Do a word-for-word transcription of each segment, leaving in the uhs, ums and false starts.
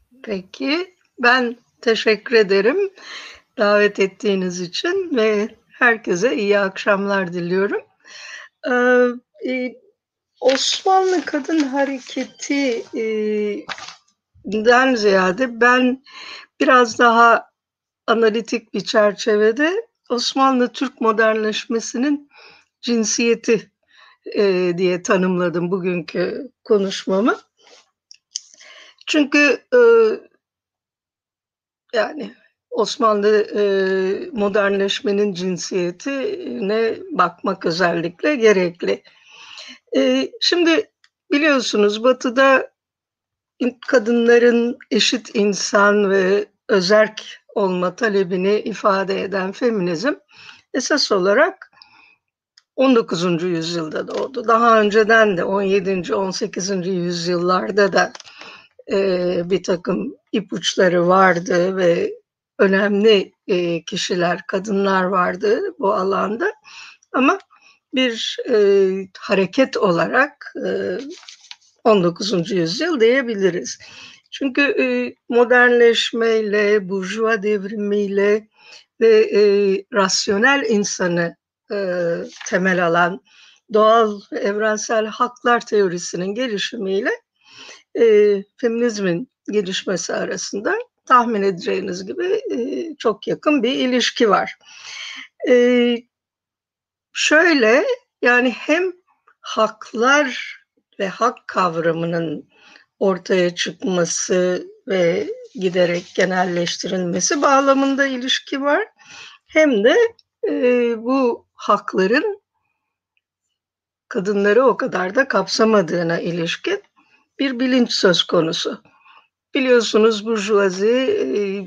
Peki, ben teşekkür ederim davet ettiğiniz için ve herkese iyi akşamlar diliyorum. Eee, iii, Osmanlı Kadın Hareketi eee, den ziyade ben biraz daha analitik bir çerçevede Osmanlı Türk modernleşmesinin cinsiyeti eee, diye tanımladım bugünkü konuşmamı. Çünkü eee Yani, Osmanlı, eee, modernleşmenin cinsiyetine bakmak özellikle gerekli. Eee, şimdi biliyorsunuz Batı'da in kadınların eşit insan ve özerk olma talebini ifade eden feminizm esas olarak on dokuzuncu yüzyılda doğdu. Daha önceden de on yedinci on sekizinci yüzyıllarda da eee, birtakım ipuçları vardı ve önemli eee, kişiler, kadınlar vardı bu alanda. Ama bir eee, hareket olarak eee, on dokuzuncu yüzyıl diyebiliriz. Çünkü eee, modernleşmeyle, burjuva devrimiyle ve eee, rasyonel insanı eee, temel alan doğal ve evrensel haklar teorisinin gelişimiyle eee, feminizmin gelişmesi arasında tahmin edeceğiniz gibi eee, çok yakın bir ilişki var. Eee, şöyle, yani hem haklar ve hak kavramının ortaya çıkması ve giderek genelleştirilmesi bağlamında ilişki var. Hem de eee, bu hakların kadınları o kadar da kapsamadığına ilişkin bir bilinç söz konusu. Biliyorsunuz burjuvazi eee,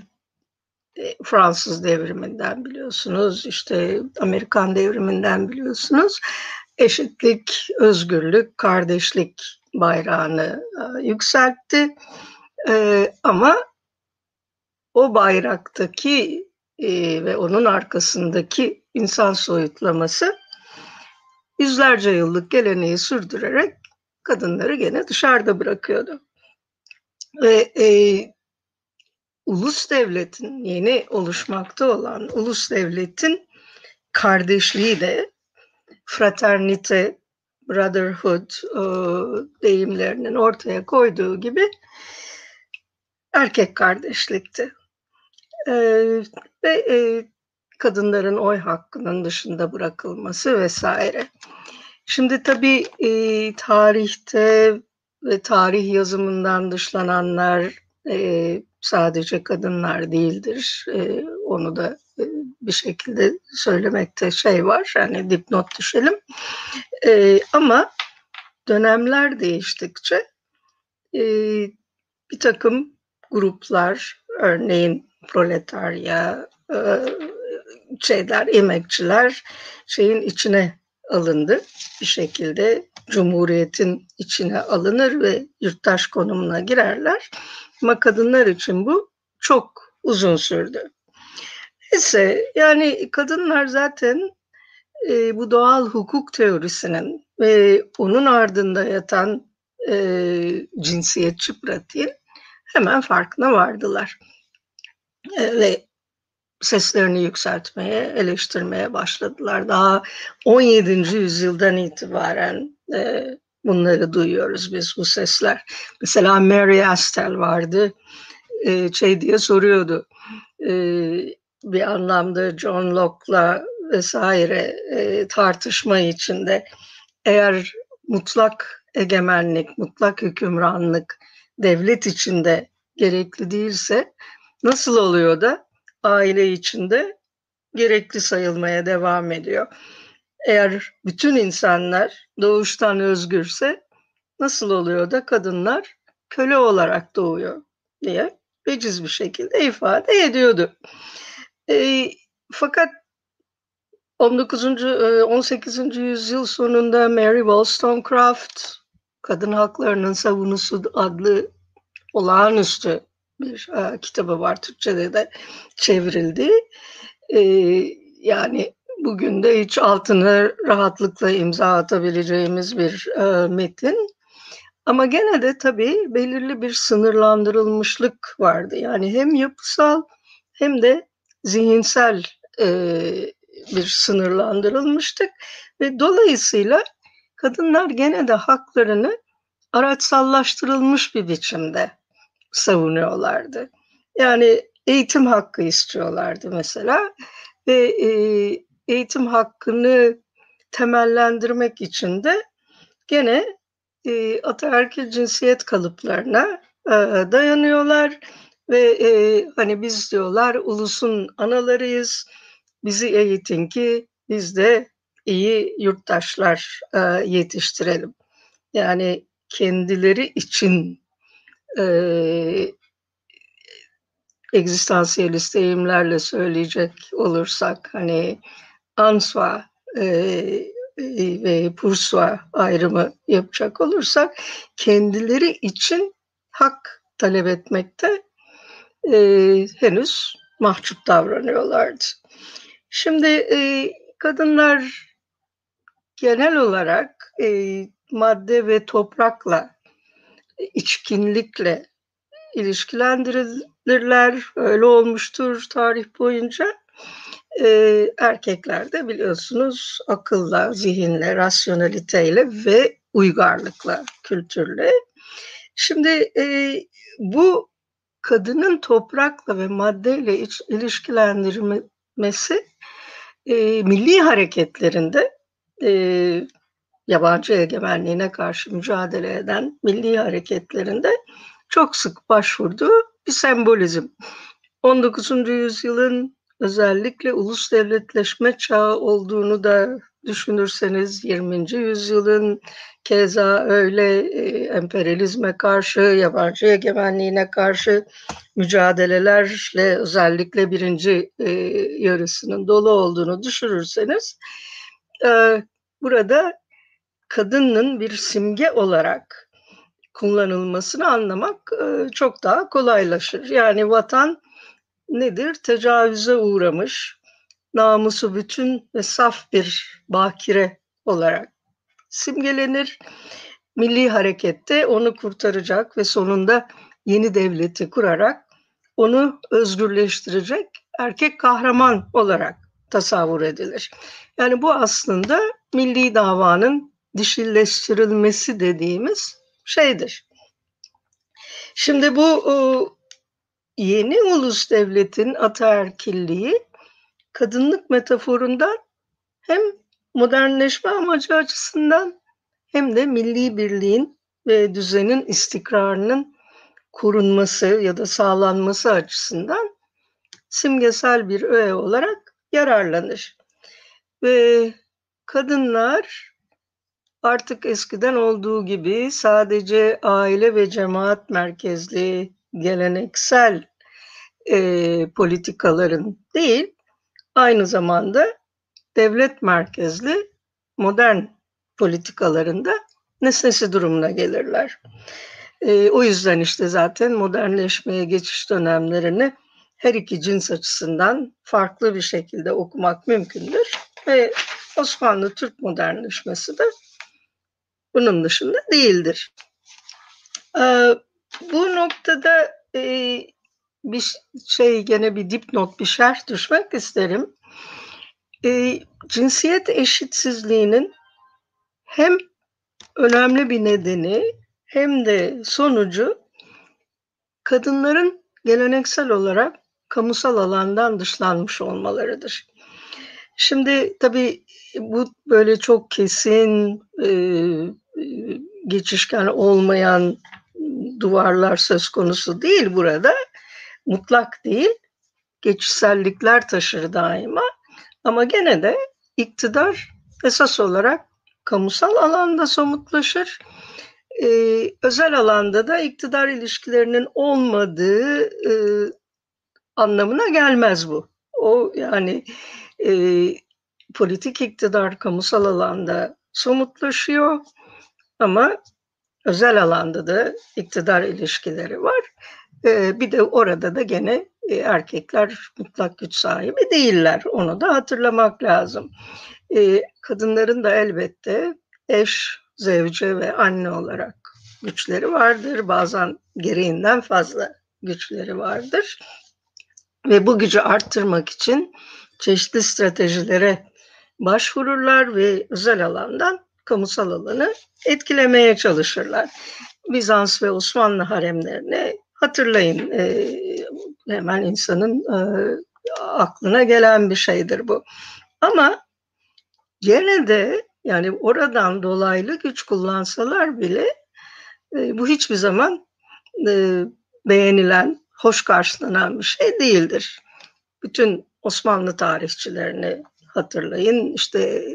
Fransız devriminden biliyorsunuz, işte Amerikan devriminden biliyorsunuz. Eşitlik, özgürlük, kardeşlik bayrağını e, yükseltti. E, ama o bayraktaki e, ve onun arkasındaki insan soyutlaması yüzlerce yıllık geleneği sürdürerek kadınları gene dışarıda bırakıyordu. Ve e, ulus devletin, yeni oluşmakta olan ulus devletin kardeşliği de fraternite, brotherhood e, deyimlerinin ortaya koyduğu gibi erkek kardeşlikti. E, ve e, kadınların oy hakkının dışında bırakılması vesaire. Şimdi tabii e, tarihte ve tarih yazımından dışlananlar e, sadece kadınlar değildir. E, onu da e, bir şekilde söylemekte şey var, yani dipnot düşelim. E, ama dönemler değiştikçe e, bir takım gruplar, örneğin proletarya, e, şeyler, emekçiler şeyin içine alındı. Bir şekilde Cumhuriyet'in içine alınır ve yurttaş konumuna girerler. Ama kadınlar için bu çok uzun sürdü. Neyse, yani kadınlar zaten e, bu doğal hukuk teorisinin ve onun ardında yatan e, cinsiyetçi pratiğin hemen farkına vardılar. E, ve seslerini yükseltmeye, eleştirmeye başladılar. Daha on yedinci yüzyıldan itibaren e, bunları duyuyoruz biz, bu sesler. Mesela Mary Astle vardı, e, şey diye soruyordu, e, bir anlamda John Locke'la vesaire e, tartışma içinde, eğer mutlak egemenlik, mutlak hükümranlık devlet içinde gerekli değilse nasıl oluyor da aile içinde gerekli sayılmaya devam ediyor? Eğer bütün insanlar doğuştan özgürse nasıl oluyor da kadınlar köle olarak doğuyor diye veciz bir şekilde ifade ediyordu. E, fakat on dokuzuncu on sekizinci yüzyıl sonunda Mary Wollstonecraft Kadın Haklarının Savunusu adlı olağanüstü bir e, kitabı var. Türkçe'de de çevrildi. E, yani bugün de hiç altına rahatlıkla imza atabileceğimiz bir e, metin. Ama gene de tabii belirli bir sınırlandırılmışlık vardı. Yani hem yapısal hem de zihinsel, eee, bir sınırlandırılmıştık ve dolayısıyla kadınlar gene de haklarını araçsallaştırılmış bir biçimde savunuyorlardı. Yani eğitim hakkı istiyorlardı mesela ve, eee, eğitim hakkını temellendirmek için de gene, eee, ataerkil cinsiyet kalıplarına, eee, dayanıyorlar ve, eee, hani, biz diyorlar ulusun analarıyız, bizi eğitin ki biz de iyi yurttaşlar, eee, yetiştirelim. Yani kendileri için, eee, egzistansiyelist deyimlerle söyleyecek olursak, hani, en soi, eee, eee, ve pour soi ayrımı yapacak olursak kendileri için hak talep etmekte, eee, henüz mahcup davranıyorlardı. Şimdi, eee, kadınlar genel olarak, eee, madde ve toprakla, e içkinlikle ilişkilendirilirler. Öyle olmuştur tarih boyunca. Eee, erkekler de biliyorsunuz akılla, zihinle, rasyonaliteyle ve uygarlıkla, kültürle. Şimdi, eee, bu kadının toprakla ve maddeyle iç ilişkilendirilmesi, eee, millî hareketlerinde, eee, yabancı egemenliğine karşı mücadele eden millî hareketlerinde çok sık başvurduğu bir sembolizm. on dokuzuncu yüzyılın özellikle ulus devletleşme çağı olduğunu da düşünürseniz, yirminci yüzyılın keza öyle, eee, emperyalizme karşı, yabancı egemenliğine karşı mücadelelerle özellikle birinci eee, yarısının dolu olduğunu düşünürseniz, eee, burada kadının bir simge olarak kullanılmasını anlamak, eee, çok daha kolaylaşır. Yani vatan nedir? Tecavüze uğramış, namusu bütün ve saf bir bakire olarak simgelenir. Millî harekette onu kurtaracak ve sonunda yeni devleti kurarak onu özgürleştirecek erkek kahraman olarak tasavvur edilir. Yani bu aslında millî davanın dişileştirilmesi dediğimiz şeydir. Şimdi bu, uuu, yeni ulus devletin ataerkilliği kadınlık metaforundan hem modernleşme amacı açısından hem de millî birliğin ve düzenin istikrarının korunması ya da sağlanması açısından simgesel bir öğe olarak yararlanır. Ve kadınlar artık eskiden olduğu gibi sadece aile ve cemaat merkezli geleneksel, eee, politikaların değil, aynı zamanda devlet merkezli modern politikaların da nesnesi durumuna gelirler. Eee, o yüzden işte zaten modernleşmeye geçiş dönemlerini her iki cins açısından farklı bir şekilde okumak mümkündür ve Osmanlı Türk modernleşmesi de bunun dışında değildir. Eee, bu noktada, eee, bir ş şey gene bir dipnot, bir şerh düşmek isterim. Eee, cinsiyet eşitsizliğinin hem önemli bir nedeni hem de sonucu kadınların geleneksel olarak kamusal alandan dışlanmış olmalarıdır. Şimdi tabii bu böyle çok kesin, eee, eee, geçişken olmayan duvarlar söz konusu değil burada. Mutlak değil, geçişsellikler taşır daima ama gene de iktidar esas olarak kamusal alanda somutlaşır. Eee, özel alanda da iktidar ilişkilerinin olmadığı, ııı, anlamına gelmez bu. O yani, eee, politik iktidar kamusal alanda somutlaşıyor ama özel alanda da iktidar ilişkileri var. Eee, bir de orada da gene, eee, erkekler mutlak güç sahibi değiller. Onu da hatırlamak lazım. Eee, kadınların da elbette eş, zevce ve anne olarak güçleri vardır, bazen gereğinden fazla güçleri vardır. Ve bu gücü arttırmak için çeşitli stratejilere başvururlar ve özel alandan kamusal alanı etkilemeye çalışırlar. Bizans ve Osmanlı haremlerini hatırlayın. E, hemen insanın e, aklına gelen bir şeydir bu. Ama gene de yani oradan dolaylı güç kullansalar bile e, bu hiçbir zaman e, beğenilen, hoş karşılanan bir şey değildir. Bütün Osmanlı tarihçilerini hatırlayın. İşte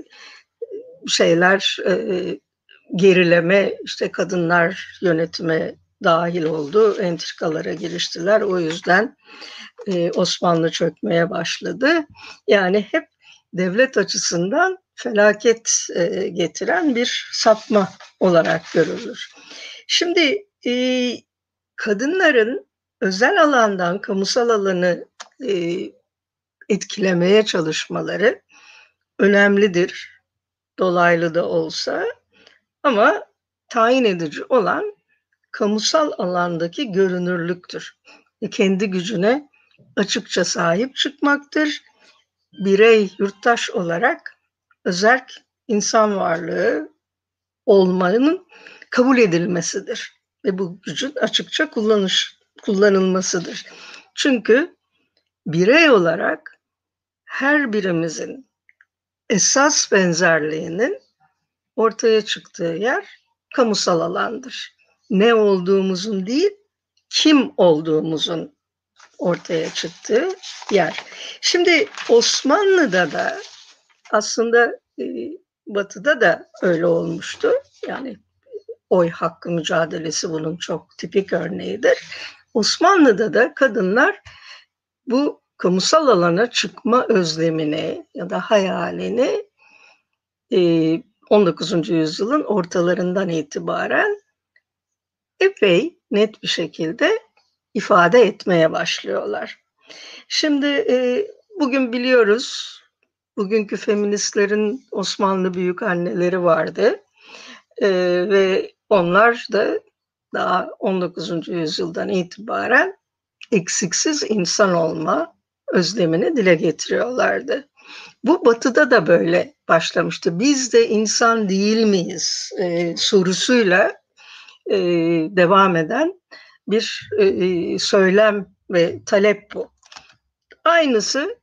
şeyler e, gerileme, işte kadınlar yönetime dahil oldu, entrikalara giriştiler. O yüzden e, Osmanlı çökmeye başladı. Yani hep devlet açısından felaket e, getiren bir sapma olarak görülür. Şimdi e, kadınların özel alandan kamusal alanı e, etkilemeye çalışmaları önemlidir, dolaylı da olsa. Ama tayin edici olan kamusal alandaki görünürlüktür. E, kendi gücüne açıkça sahip çıkmaktır. Birey, yurttaş olarak özerk insan varlığı olmanın kabul edilmesidir. Ve bu gücün açıkça kullanış, kullanılmasıdır. Çünkü birey olarak her birimizin esas benzerliğinin ortaya çıktığı yer kamusal alandır. Ne olduğumuzun değil, kim olduğumuzun ortaya çıktığı yer. Şimdi Osmanlı'da da aslında e, Batı'da da öyle olmuştu. Yani oy hakkı mücadelesi bunun çok tipik örneğidir. Osmanlı'da da kadınlar bu kamusal alana çıkma özlemini ya da hayalini e, on dokuzuncu yüzyılın ortalarından itibaren epey net bir şekilde ifade etmeye başlıyorlar. Şimdi e, bugün biliyoruz, bugünkü feministlerin Osmanlı büyükanneleri vardı e, ve onlar da daha on dokuzuncu yüzyıldan itibaren eksiksiz insan olma özlemini dile getiriyorlardı. Bu Batı'da da böyle başlamıştı. Biz de insan değil miyiz e, sorusuyla e, devam eden bir e, söylem ve talep bu. Aynısı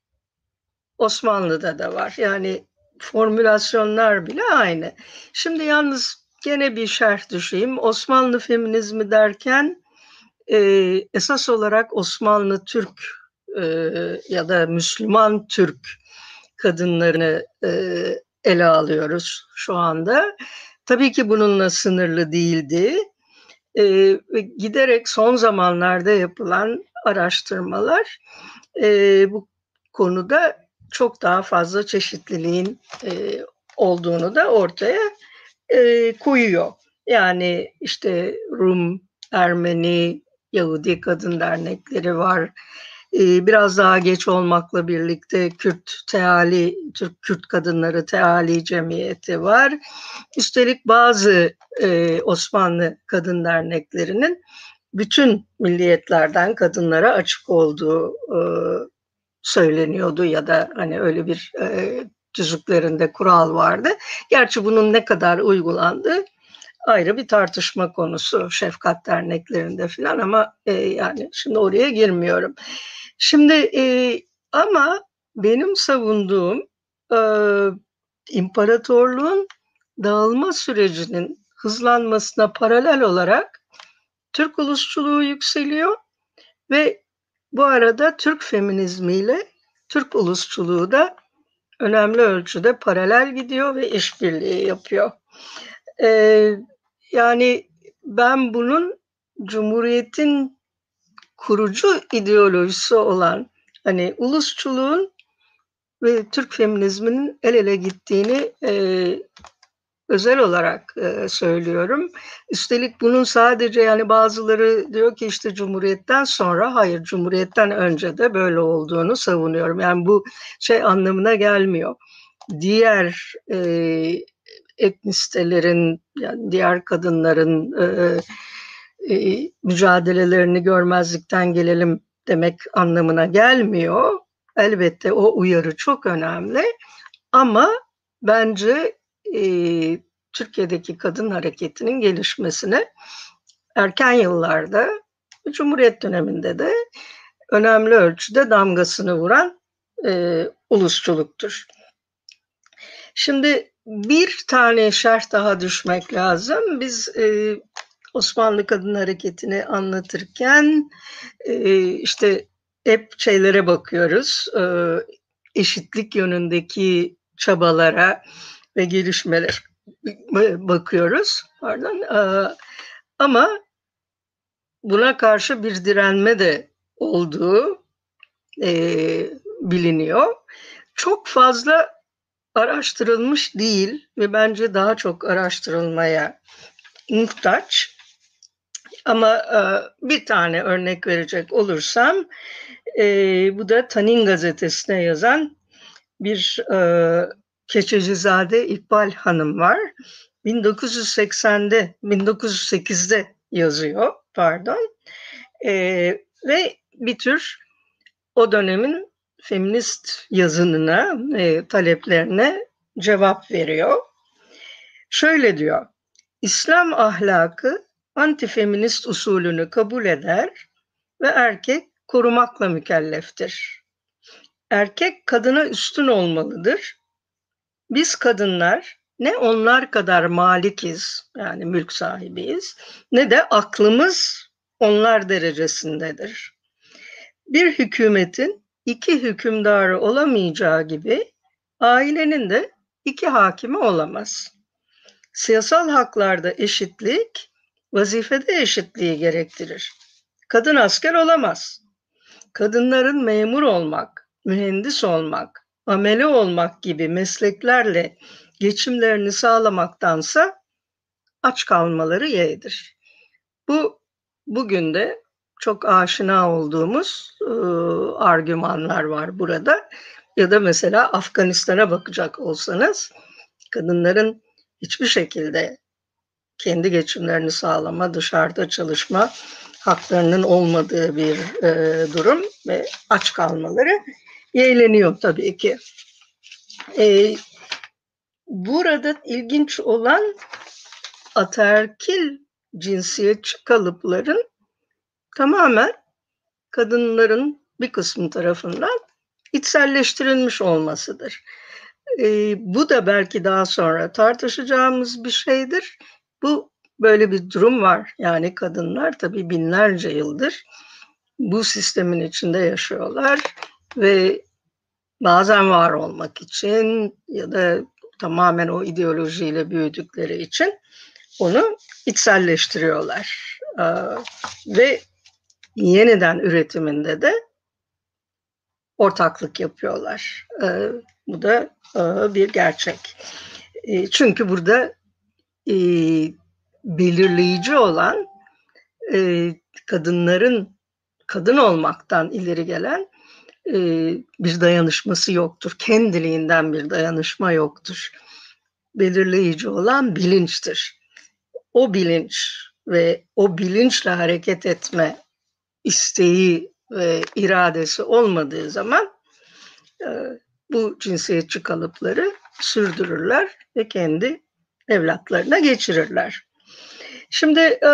Osmanlı'da da var. Yani formülasyonlar bile aynı. Şimdi yalnız gene bir şerh düşeyim. Osmanlı feminizmi derken e, esas olarak Osmanlı Türk e, ya da Müslüman Türk kadınlarını e, ele alıyoruz şu anda. Tabii ki bununla sınırlı değildi. E, ve giderek son zamanlarda yapılan araştırmalar e, bu konuda çok daha fazla çeşitliliğin e, olduğunu da ortaya e, koyuyor. Yani işte Rum, Ermeni, Yahudi kadın dernekleri var. Biraz daha geç olmakla birlikte Kürt Teali, Türk Kürt Kadınları Teali Cemiyeti var. Üstelik bazı e, Osmanlı kadın derneklerinin bütün milliyetlerden kadınlara açık olduğu e, söyleniyordu ya da hani öyle bir e, tüzüklerinde kural vardı. Gerçi bunun ne kadar uygulandığı ayrı bir tartışma konusu şefkat derneklerinde filan ama e, yani şimdi oraya girmiyorum. Şimdi e, ama benim savunduğum e, imparatorluğun dağılma sürecinin hızlanmasına paralel olarak Türk ulusçuluğu yükseliyor ve bu arada Türk feminizmiyle Türk ulusçuluğu da önemli ölçüde paralel gidiyor ve işbirliği yapıyor. Ee, yani ben bunun Cumhuriyet'in kurucu ideolojisi olan hani ulusçuluğun ve Türk feminizminin el ele gittiğini e, özel olarak e, söylüyorum. Üstelik bunun sadece yani bazıları diyor ki işte Cumhuriyet'ten sonra, hayır Cumhuriyet'ten önce de böyle olduğunu savunuyorum. Yani bu şey anlamına gelmiyor. Diğer e, etnisitelerin, yani diğer kadınların e, e, mücadelelerini görmezlikten gelelim demek anlamına gelmiyor. Elbette o uyarı çok önemli ama bence e, Türkiye'deki kadın hareketinin gelişmesine erken yıllarda, Cumhuriyet döneminde de önemli ölçüde damgasını vuran e, ulusçuluktur. Şimdi bir tane şerh daha düşmek lazım. Biz e, Osmanlı Kadın Hareketi'ni anlatırken e, işte hep şeylere bakıyoruz, e, eşitlik yönündeki çabalara ve gelişmelere bakıyoruz. Pardon. E, ama buna karşı bir direnme de olduğu e, biliniyor. Çok fazla araştırılmış değil ve bence daha çok araştırılmaya muhtaç. Ama e, bir tane örnek verecek olursam, e, bu da Tanin gazetesine yazan bir e, Keçecizade İkbal Hanım var. bin dokuz yüz seksende, bin dokuz yüz sekizde yazıyor, pardon. E, ve bir tür o dönemin feminist yazınına, e, taleplerine cevap veriyor. Şöyle diyor: İslam ahlakı antifeminist usulünü kabul eder ve erkek korumakla mükelleftir. Erkek kadına üstün olmalıdır. Biz kadınlar ne onlar kadar malikiz, yani mülk sahibiyiz, ne de aklımız onlar derecesindedir. Bir hükümetin iki hükümdarı olamayacağı gibi ailenin de iki hakimi olamaz. Siyasal haklarda eşitlik, vazifede eşitliği gerektirir. Kadın asker olamaz. Kadınların memur olmak, mühendis olmak, amele olmak gibi mesleklerle geçimlerini sağlamaktansa aç kalmaları yeğdir. Bu bugün de çok aşina olduğumuz e, argümanlar var burada. Ya da mesela Afganistan'a bakacak olsanız, kadınların hiçbir şekilde kendi geçimlerini sağlama, dışarıda çalışma haklarının olmadığı bir e, durum ve aç kalmaları yeğleniyor tabii ki. E, burada ilginç olan ataerkil cinsiyetçi kalıpların tamamen kadınların bir kısmı tarafından içselleştirilmiş olmasıdır. E, bu da belki daha sonra tartışacağımız bir şeydir. Bu böyle bir durum var. Yani kadınlar tabii binlerce yıldır bu sistemin içinde yaşıyorlar ve bazen var olmak için ya da tamamen o ideolojiyle büyüdükleri için onu içselleştiriyorlar. Ee, ve yeniden üretiminde de ortaklık yapıyorlar. Ee, bu da e, bir gerçek. E, çünkü burada e, belirleyici olan e, kadınların kadın olmaktan ileri gelen e, bir dayanışması yoktur. Kendiliğinden bir dayanışma yoktur. Belirleyici olan bilinçtir. O bilinç ve o bilinçle hareket etme isteği ve iradesi olmadığı zaman e, bu cinsiyetçi kalıpları sürdürürler ve kendi evlatlarına geçirirler. Şimdi e,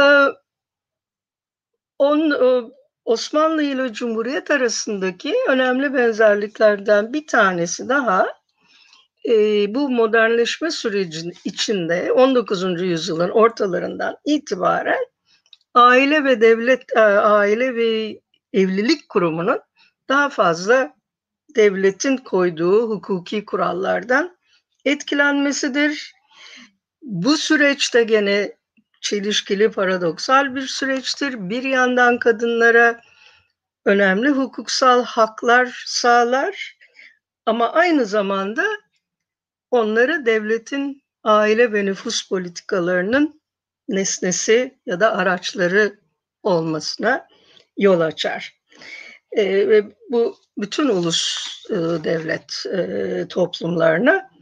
on, e, Osmanlı ile Cumhuriyet arasındaki önemli benzerliklerden bir tanesi daha e, bu modernleşme sürecinin içinde on dokuzuncu yüzyılın ortalarından itibaren aile ve devlet, e, aile ve evlilik kurumunun daha fazla devletin koyduğu hukuki kurallardan etkilenmesidir. Bu süreçte gene çelişkili, paradoksal bir süreçtir. Bir yandan kadınlara önemli hukuksal haklar sağlar ama aynı zamanda onları devletin aile ve nüfus politikalarının nesnesi ya da araçları olmasına yol açar. E, ve bu bütün ulus e, devlet e, toplumlarına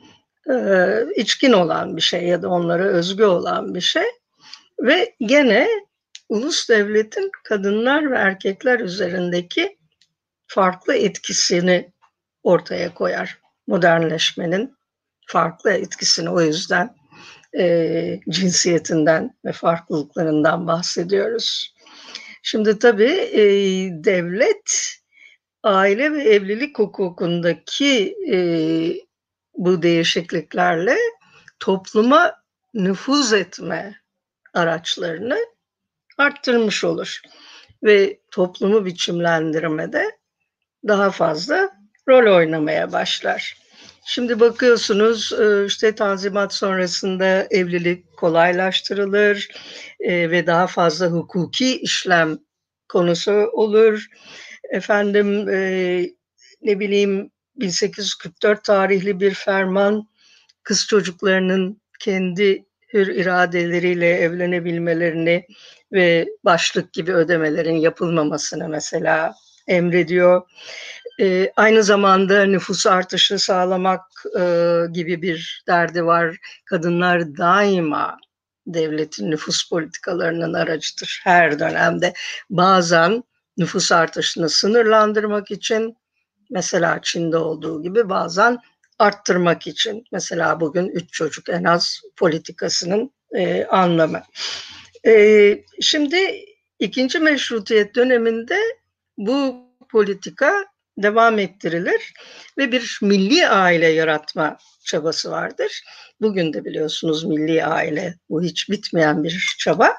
eee, içkin olan bir şey ya da onlara özgü olan bir şey ve gene ulus devletin kadınlar ve erkekler üzerindeki farklı etkisini ortaya koyar. Modernleşmenin farklı etkisini o yüzden eee, cinsiyetinden ve farklılıklarından bahsediyoruz. Şimdi tabii eee, devlet aile ve evlilik hukukundaki eee, bu değişikliklerle topluma nüfuz etme araçlarını arttırmış olur ve toplumu biçimlendirmede daha fazla rol oynamaya başlar. Şimdi bakıyorsunuz işte Tanzimat sonrasında evlilik kolaylaştırılır ve daha fazla hukuki işlem konusu olur. Efendim ne bileyim bin sekiz yüz kırk dört tarihli bir ferman kız çocuklarının kendi hür iradeleriyle evlenebilmelerini ve başlık gibi ödemelerin yapılmamasını mesela emrediyor. Ee, aynı zamanda nüfus artışı sağlamak e, gibi bir derdi var. Kadınlar daima devletin nüfus politikalarının aracıdır her dönemde. Bazen nüfus artışını sınırlandırmak için, mesela Çin'de olduğu gibi, bazen arttırmak için. Mesela bugün üç çocuk en az politikasının e, anlamı. E, şimdi ikinci meşrutiyet döneminde bu politika devam ettirilir ve bir milli aile yaratma çabası vardır. Bugün de biliyorsunuz milli aile, bu hiç bitmeyen bir çaba.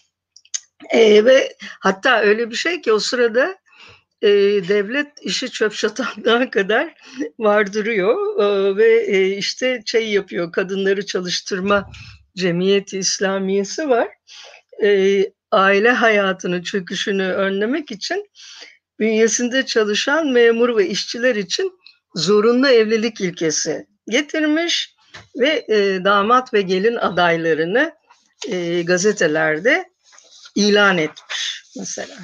E, ve hatta öyle bir şey ki o sırada e, devlet işi çöp çatanlığa kadar vardırıyor e, ve e, işte şey yapıyor, kadınları çalıştırma cemiyeti İslamiyesi var. E, aile hayatının çöküşünü önlemek için bünyesinde çalışan memur ve işçiler için zorunlu evlilik ilkesi getirmiş ve e, damat ve gelin adaylarını e, gazetelerde ilan etmiş mesela.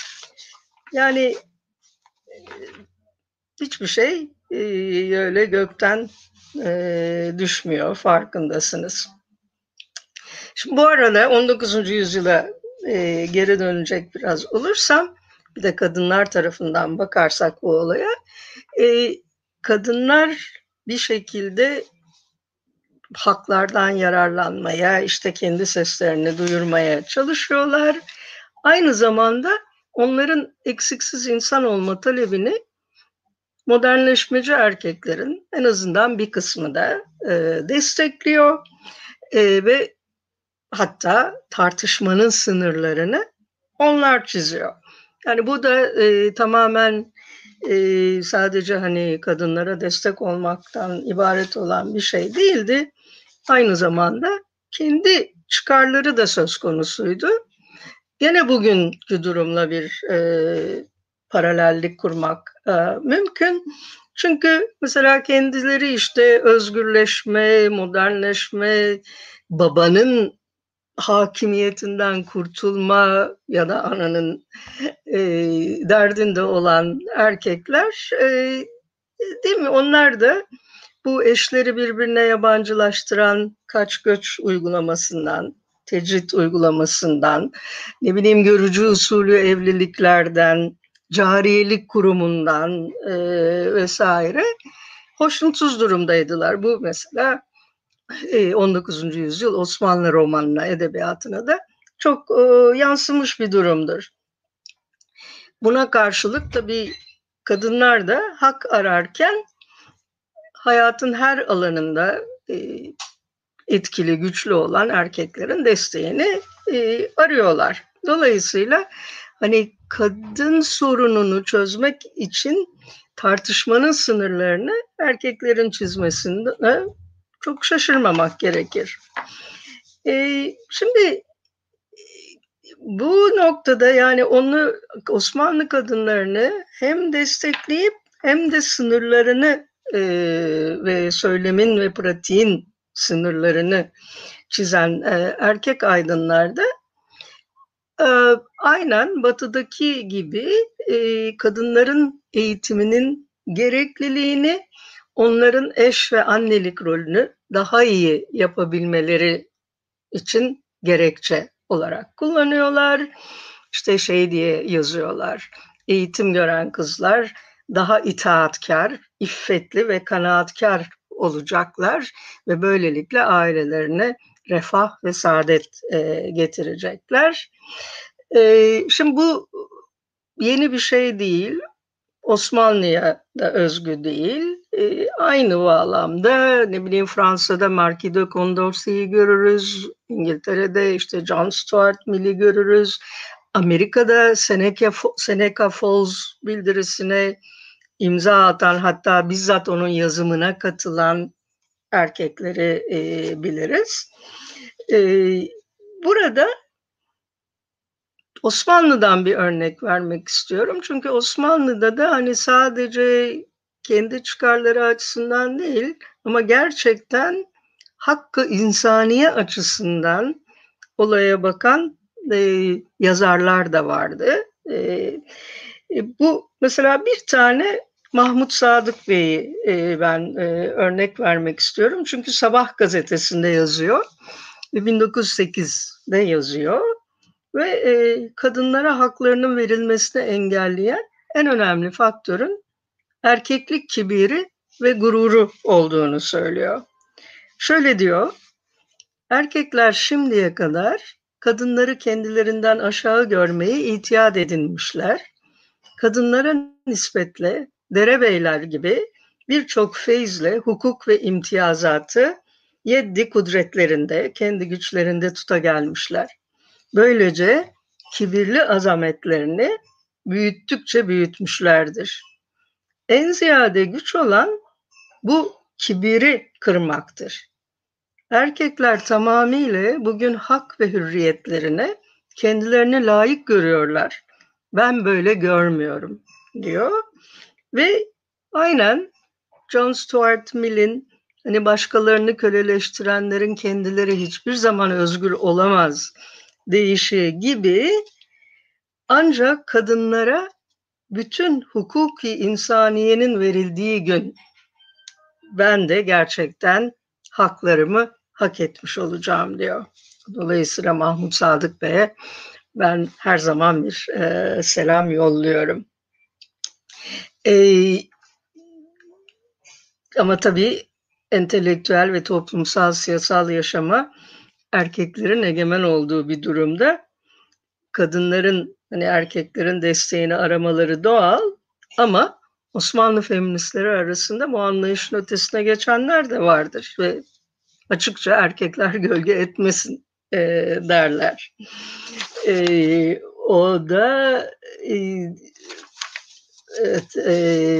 Yani hiçbir şey e, öyle gökten e, düşmüyor, farkındasınız. Şimdi bu arada on dokuzuncu yüzyıla e, geri dönecek biraz olursam, bir de kadınlar tarafından bakarsak bu olaya, e, kadınlar bir şekilde haklardan yararlanmaya, işte kendi seslerini duyurmaya çalışıyorlar. Aynı zamanda onların eksiksiz insan olma talebini modernleşmeci erkeklerin en azından bir kısmı da e, destekliyor e, ve hatta tartışmanın sınırlarını onlar çiziyor. Yani bu da e, tamamen e, sadece hani kadınlara destek olmaktan ibaret olan bir şey değildi. Aynı zamanda kendi çıkarları da söz konusuydu. Gene bugünkü durumla bir e, paralellik kurmak e, mümkün. Çünkü mesela kendileri işte özgürleşme, modernleşme, babanın hakimiyetinden kurtulma ya da ananın e, derdinde olan erkekler, e, değil mi? Onlar da bu eşleri birbirine yabancılaştıran kaç göç uygulamasından, tecrit uygulamasından, ne bileyim görücü usulü evliliklerden, cariyelik kurumundan e, vesaire hoşnutsuz durumdaydılar. Bu mesela e, on dokuzuncu yüzyıl Osmanlı romanına, edebiyatına da çok e, yansımış bir durumdur. Buna karşılık tabii kadınlar da hak ararken hayatın her alanında e, etkili, güçlü olan erkeklerin desteğini e, arıyorlar. Dolayısıyla hani kadın sorununu çözmek için tartışmanın sınırlarını erkeklerin çizmesinde çok şaşırmamak gerekir. E, şimdi bu noktada yani onu, Osmanlı kadınlarını hem destekleyip hem de sınırlarını e, ve söylemin ve pratiğin sınırlarını çizen e, erkek aydınlar da e, aynen Batı'daki gibi e, kadınların eğitiminin gerekliliğini, onların eş ve annelik rolünü daha iyi yapabilmeleri için gerekçe olarak kullanıyorlar. İşte şey diye yazıyorlar, eğitim gören kızlar daha itaatkar, iffetli ve kanaatkar olacaklar ve böylelikle ailelerine refah ve saadet e, getirecekler. E, şimdi bu yeni bir şey değil. Osmanlı'ya da özgü değil. E, aynı bağlamda ne bileyim Fransa'da Marquis de Condorcet'i görürüz. İngiltere'de işte John Stuart Mill'i görürüz. Amerika'da Seneca, Seneca Falls bildirisine imza atan, hatta bizzat onun yazımına katılan erkekleri e, biliriz. E, burada Osmanlı'dan bir örnek vermek istiyorum. Çünkü Osmanlı'da da hani sadece kendi çıkarları açısından değil ama gerçekten hakkı insaniye açısından olaya bakan e, yazarlar da vardı. E, e, bu mesela bir tane Mahmut Sadık Bey'i e, ben e, örnek vermek istiyorum. Çünkü Sabah gazetesinde yazıyor ve bin dokuz yüz sekizde yazıyor. Ve e, kadınlara haklarının verilmesini engelleyen en önemli faktörün erkeklik kibiri ve gururu olduğunu söylüyor. Şöyle diyor, erkekler şimdiye kadar kadınları kendilerinden aşağı görmeyi ihtiyat edinmişler. Kadınlara nispetle derebeyler gibi birçok feyizle hukuk ve imtiyazatı yeddi kudretlerinde, kendi güçlerinde tuta gelmişler. Böylece kibirli azametlerini büyüttükçe büyütmüşlerdir. En ziyade güç olan bu kibiri kırmaktır. Erkekler tamamıyla bugün hak ve hürriyetlerine kendilerini layık görüyorlar. Ben böyle görmüyorum diyor. Ve aynen John Stuart Mill'in hani başkalarını köleleştirenlerin kendileri hiçbir zaman özgür olamaz deyişi gibi, ancak kadınlara bütün hukuki insaniyenin verildiği gün ben de gerçekten haklarımı hak etmiş olacağım diyor. Dolayısıyla Mahmut Sadık Bey'e ben her zaman bir e, selam yolluyorum. E, ama tabii entelektüel ve toplumsal siyasal yaşama erkeklerin egemen olduğu bir durumda kadınların hani erkeklerin desteğini aramaları doğal, ama Osmanlı feministleri arasında bu anlayışın ötesine geçenler de vardır ve açıkça erkekler gölge etmesin e, derler. E, o da e, evet, e,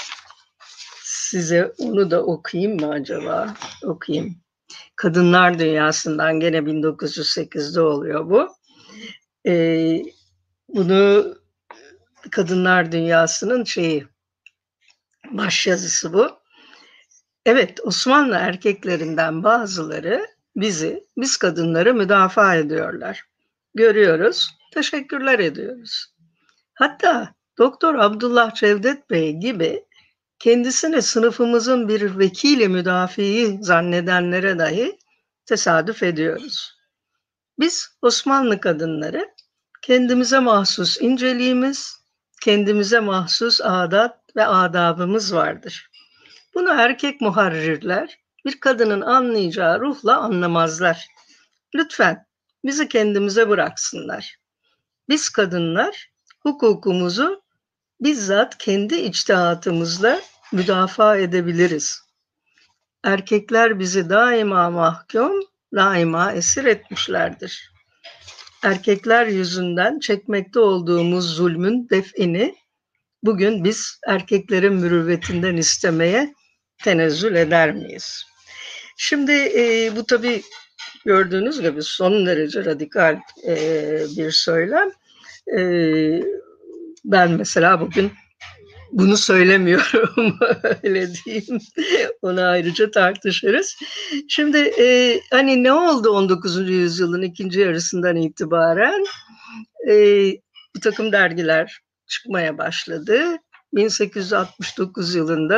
size onu da okuyayım mı acaba? Okuyayım. Kadınlar Dünyası'ndan gene bin dokuz yüz sekizde oluyor bu. E, bunu Kadınlar Dünyası'nın şeyi, başyazısı bu. Evet, Osmanlı erkeklerinden bazıları bizi, biz kadınları müdafaa ediyorlar. Görüyoruz, teşekkürler ediyoruz. Hatta Doktor Abdullah Cevdet Bey gibi kendisini sınıfımızın bir vekili müdafiği zannedenlere dahi tesadüf ediyoruz. Biz Osmanlı kadınları kendimize mahsus inceliğimiz, kendimize mahsus adat ve adabımız vardır. Bunu erkek muharrirler bir kadının anlayacağı ruhla anlamazlar. Lütfen bizi kendimize bıraksınlar. Biz kadınlar hukukumuzu bizzat kendi içtihatımızla müdafaa edebiliriz. Erkekler bizi daima mahkum, daima esir etmişlerdir. Erkekler yüzünden çekmekte olduğumuz zulmün defini bugün biz erkeklerin mürüvvetinden istemeye tenezzül eder miyiz? Şimdi e, bu tabii gördüğünüz gibi son derece radikal e, bir söylem. E, ben mesela bugün bunu söylemiyorum, öyle diyeyim. Onu ayrıca tartışırız. Şimdi e, hani ne oldu on dokuzuncu yüzyılın ikinci yarısından itibaren? E, bir takım dergiler çıkmaya başladı. bin sekiz yüz altmış dokuz yılında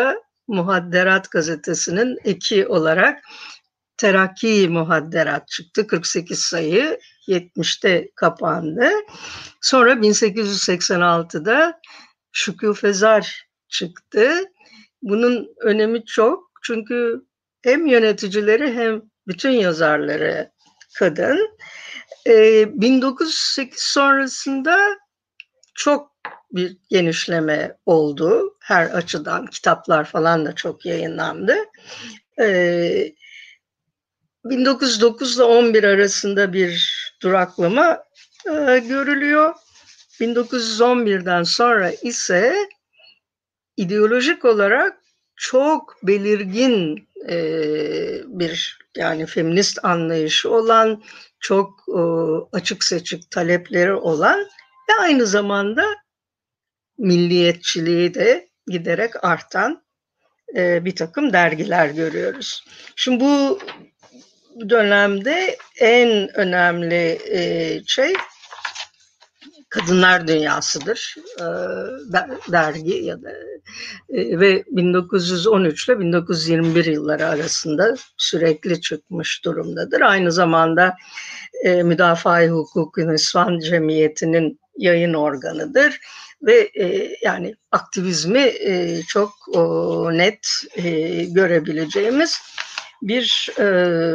Muhadderat gazetesinin eki olarak Terakki Muhadderat çıktı. kırk sekiz sayı, yetmişte kapandı. Sonra bin sekiz yüz seksen altıda Şükufezar çıktı. Bunun önemi çok çünkü hem yöneticileri hem bütün yazarları kadın. Ee, bin dokuz yüz sekiz sonrasında çok bir genişleme oldu. Her açıdan kitaplar falan da çok yayınlandı. Ee, bin dokuz yüz dokuz ile on bir arasında bir duraklama e, görülüyor. bin dokuz yüz on birden sonra ise ideolojik olarak çok belirgin e, bir yani feminist anlayışı olan, çok e, açık seçik talepleri olan ve aynı zamanda milliyetçiliği de giderek artan e, bir takım dergiler görüyoruz. Şimdi bu dönemde en önemli e, şey Kadınlar Dünyası'dır. E, dergi ya da e, ve bin dokuz yüz on üç ile bin dokuz yüz yirmi bir yılları arasında sürekli çıkmış durumdadır. Aynı zamanda e, Müdafaa-i Hukuk-u Nisvan Cemiyeti'nin yayın organıdır ve e, yani aktivizmi e, çok o, net e, görebileceğimiz bir e,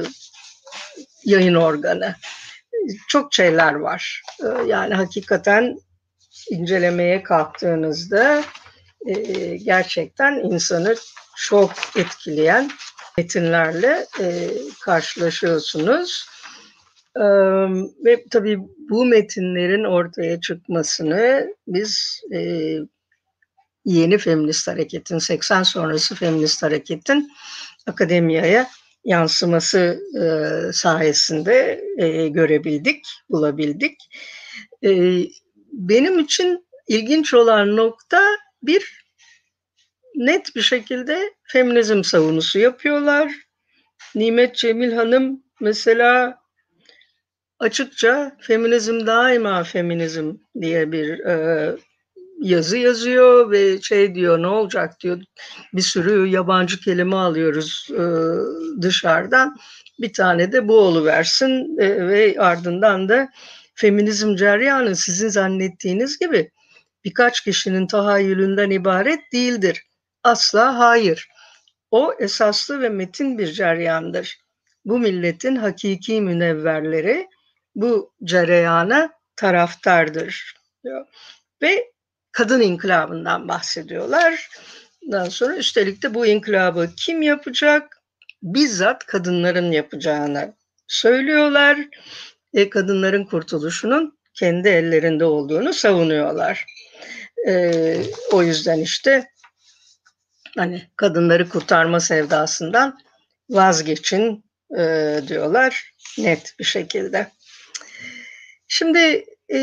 yayın organı. Çok şeyler var. E, yani hakikaten incelemeye kalktığınızda e, gerçekten insanı çok etkileyen metinlerle e, karşılaşıyorsunuz. Ee, ve tabii bu metinlerin ortaya çıkmasını biz e, yeni feminist hareketin, seksen sonrası feminist hareketin akademiyaya yansıması e, sayesinde e, görebildik, bulabildik. E, benim için ilginç olan nokta bir, net bir şekilde feminizm savunusu yapıyorlar. Nimet Cemil Hanım mesela açıkça feminizm daima feminizm diye bir e, yazı yazıyor ve şey diyor, ne olacak diyor, bir sürü yabancı kelime alıyoruz e, dışarıdan, bir tane de bu oluversin e, ve ardından da feminizm ceryanı sizin zannettiğiniz gibi birkaç kişinin tahayyülünden ibaret değildir. Asla hayır. O esaslı ve metin bir ceryandır. Bu milletin hakiki münevverleri bu cereyana taraftardır diyor. Ve kadın inkılabından bahsediyorlar. Ondan sonra üstelik de bu inkılabı kim yapacak? Bizzat kadınların yapacağını söylüyorlar. E, kadınların kurtuluşunun kendi ellerinde olduğunu savunuyorlar. E, o yüzden işte hani kadınları kurtarma sevdasından vazgeçin e, diyorlar net bir şekilde. Şimdi e,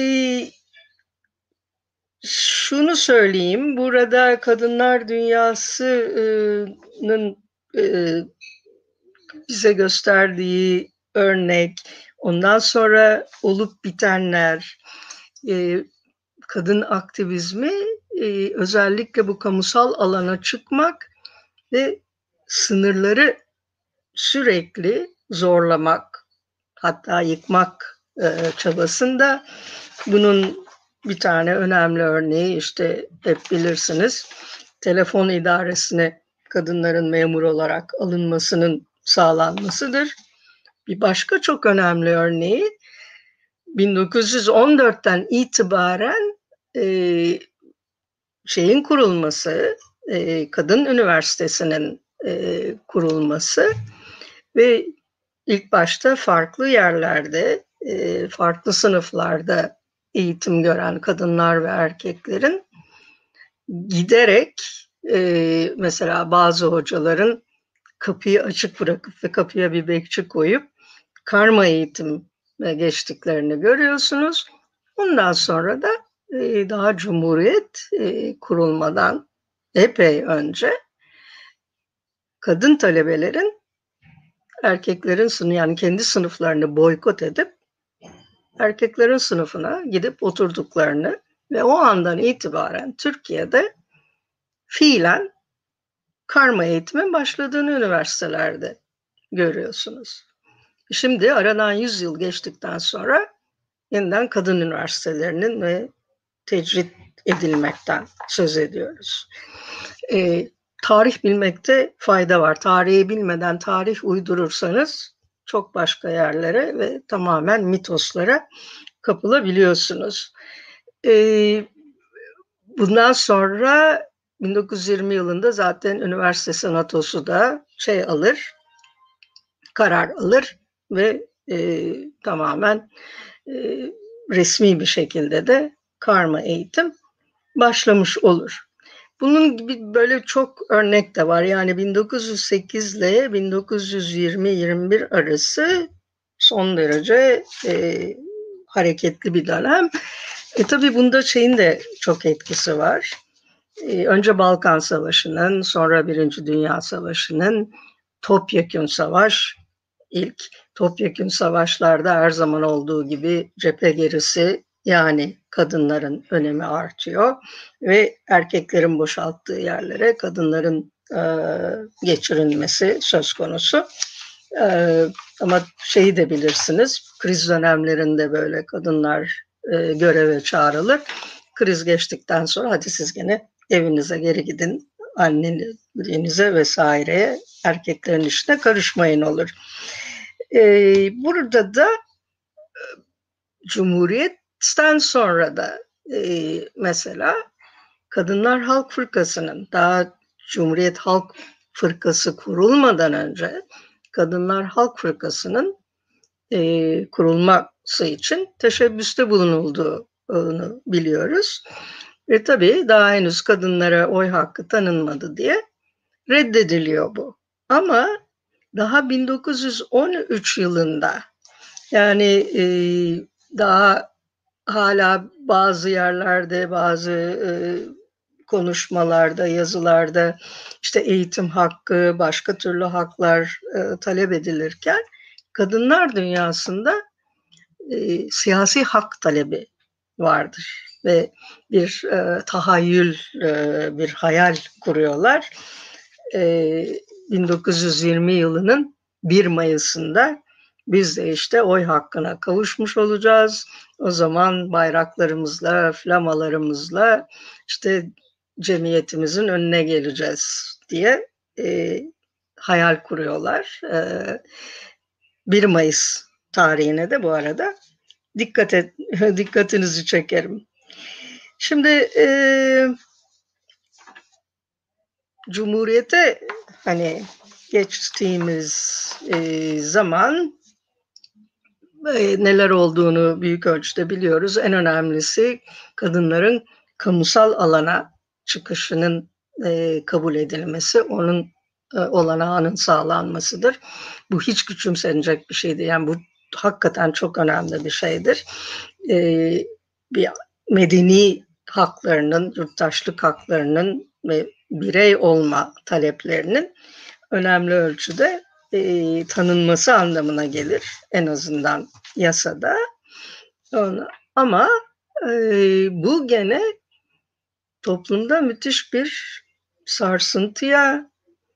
şunu söyleyeyim, burada Kadınlar Dünyası'nın e, bize gösterdiği örnek, ondan sonra olup bitenler, e, kadın aktivizmi e, özellikle bu kamusal alana çıkmak ve sınırları sürekli zorlamak, hatta yıkmak e, çabasında. Bunun bir tane önemli örneği işte hep bilirsiniz, telefon idaresine kadınların memur olarak alınmasının sağlanmasıdır. Bir başka çok önemli örneği bin dokuz yüz on dörtten itibaren e, şeyin kurulması, e, Kadın Üniversitesi'nin e, kurulması ve ilk başta farklı yerlerde, e, farklı sınıflarda eğitim gören kadınlar ve erkeklerin giderek e, mesela bazı hocaların kapıyı açık bırakıp ve kapıya bir bekçi koyup karma eğitime geçtiklerini görüyorsunuz. Ondan sonra da e, daha Cumhuriyet e, kurulmadan epey önce kadın talebelerin erkeklerin sınıfı, yani kendi sınıflarını boykot edip erkeklerin sınıfına gidip oturduklarını ve o andan itibaren Türkiye'de fiilen karma eğitimin başladığını üniversitelerde görüyorsunuz. Şimdi aradan yüz yıl geçtikten sonra yeniden kadın üniversitelerinin ve tecrit edilmekten söz ediyoruz. E, tarih bilmekte fayda var. Tarihi bilmeden tarih uydurursanız çok başka yerlere ve tamamen mitoslara kapılabiliyorsunuz. E, bundan sonra bin dokuz yüz yirmi yılında zaten üniversite senatosu da şey alır, karar alır ve e, tamamen e, resmi bir şekilde de karma eğitim başlamış olur. Bunun gibi böyle çok örnek de var. Yani bin dokuz yüz sekiz ile bin dokuz yüz yirmi yirmi bir arası son derece e, hareketli bir dönem. E tabii bunda şeyin de çok etkisi var. E, önce Balkan Savaşı'nın, sonra Birinci Dünya Savaşı'nın, topyekün savaş, ilk topyekün savaşlarda her zaman olduğu gibi cephe gerisi, yani kadınların önemi artıyor ve erkeklerin boşalttığı yerlere kadınların e, geçirilmesi söz konusu. E, ama şeyi de bilirsiniz, kriz dönemlerinde böyle kadınlar e, göreve çağrılır. Kriz geçtikten sonra hadi siz gene evinize geri gidin, annenize vesaireye, erkeklerin işine karışmayın olur. E, burada da Cumhuriyet'ten sonra da e, mesela Kadınlar Halk Fırkası'nın, daha Cumhuriyet Halk Fırkası kurulmadan önce Kadınlar Halk Fırkası'nın e, kurulması için teşebbüste bulunulduğunu biliyoruz. Ve tabii daha henüz kadınlara oy hakkı tanınmadı diye reddediliyor bu. Ama daha bin dokuz yüz on üç yılında, yani e, daha hala bazı yerlerde, bazı e, konuşmalarda, yazılarda işte eğitim hakkı, başka türlü haklar e, talep edilirken kadınlar dünyasında e, siyasi hak talebi vardır ve bir e, tahayyül, e, bir hayal kuruyorlar. E, bin dokuz yüz yirmi yılının bir Mayıs'ında biz de işte oy hakkına kavuşmuş olacağız. O zaman bayraklarımızla, flamalarımızla işte cemiyetimizin önüne geleceğiz diye e, hayal kuruyorlar. E, bir Mayıs tarihine de bu arada dikkat et, dikkatinizi çekerim. Şimdi e, Cumhuriyete hani geçtiğimiz e, zaman e, neler olduğunu büyük ölçüde biliyoruz. En önemlisi kadınların kamusal alana çıkışının e, kabul edilmesi, onun e, olanağının sağlanmasıdır. Bu hiç küçümsenecek bir şey değil. Yani bu hakikaten çok önemli bir şeydir. E, bir medeni haklarının, yurttaşlık haklarının ve birey olma taleplerinin önemli ölçüde e, tanınması anlamına gelir. En azından yasada. Onu, ama e, bu gene toplumda müthiş bir sarsıntıya,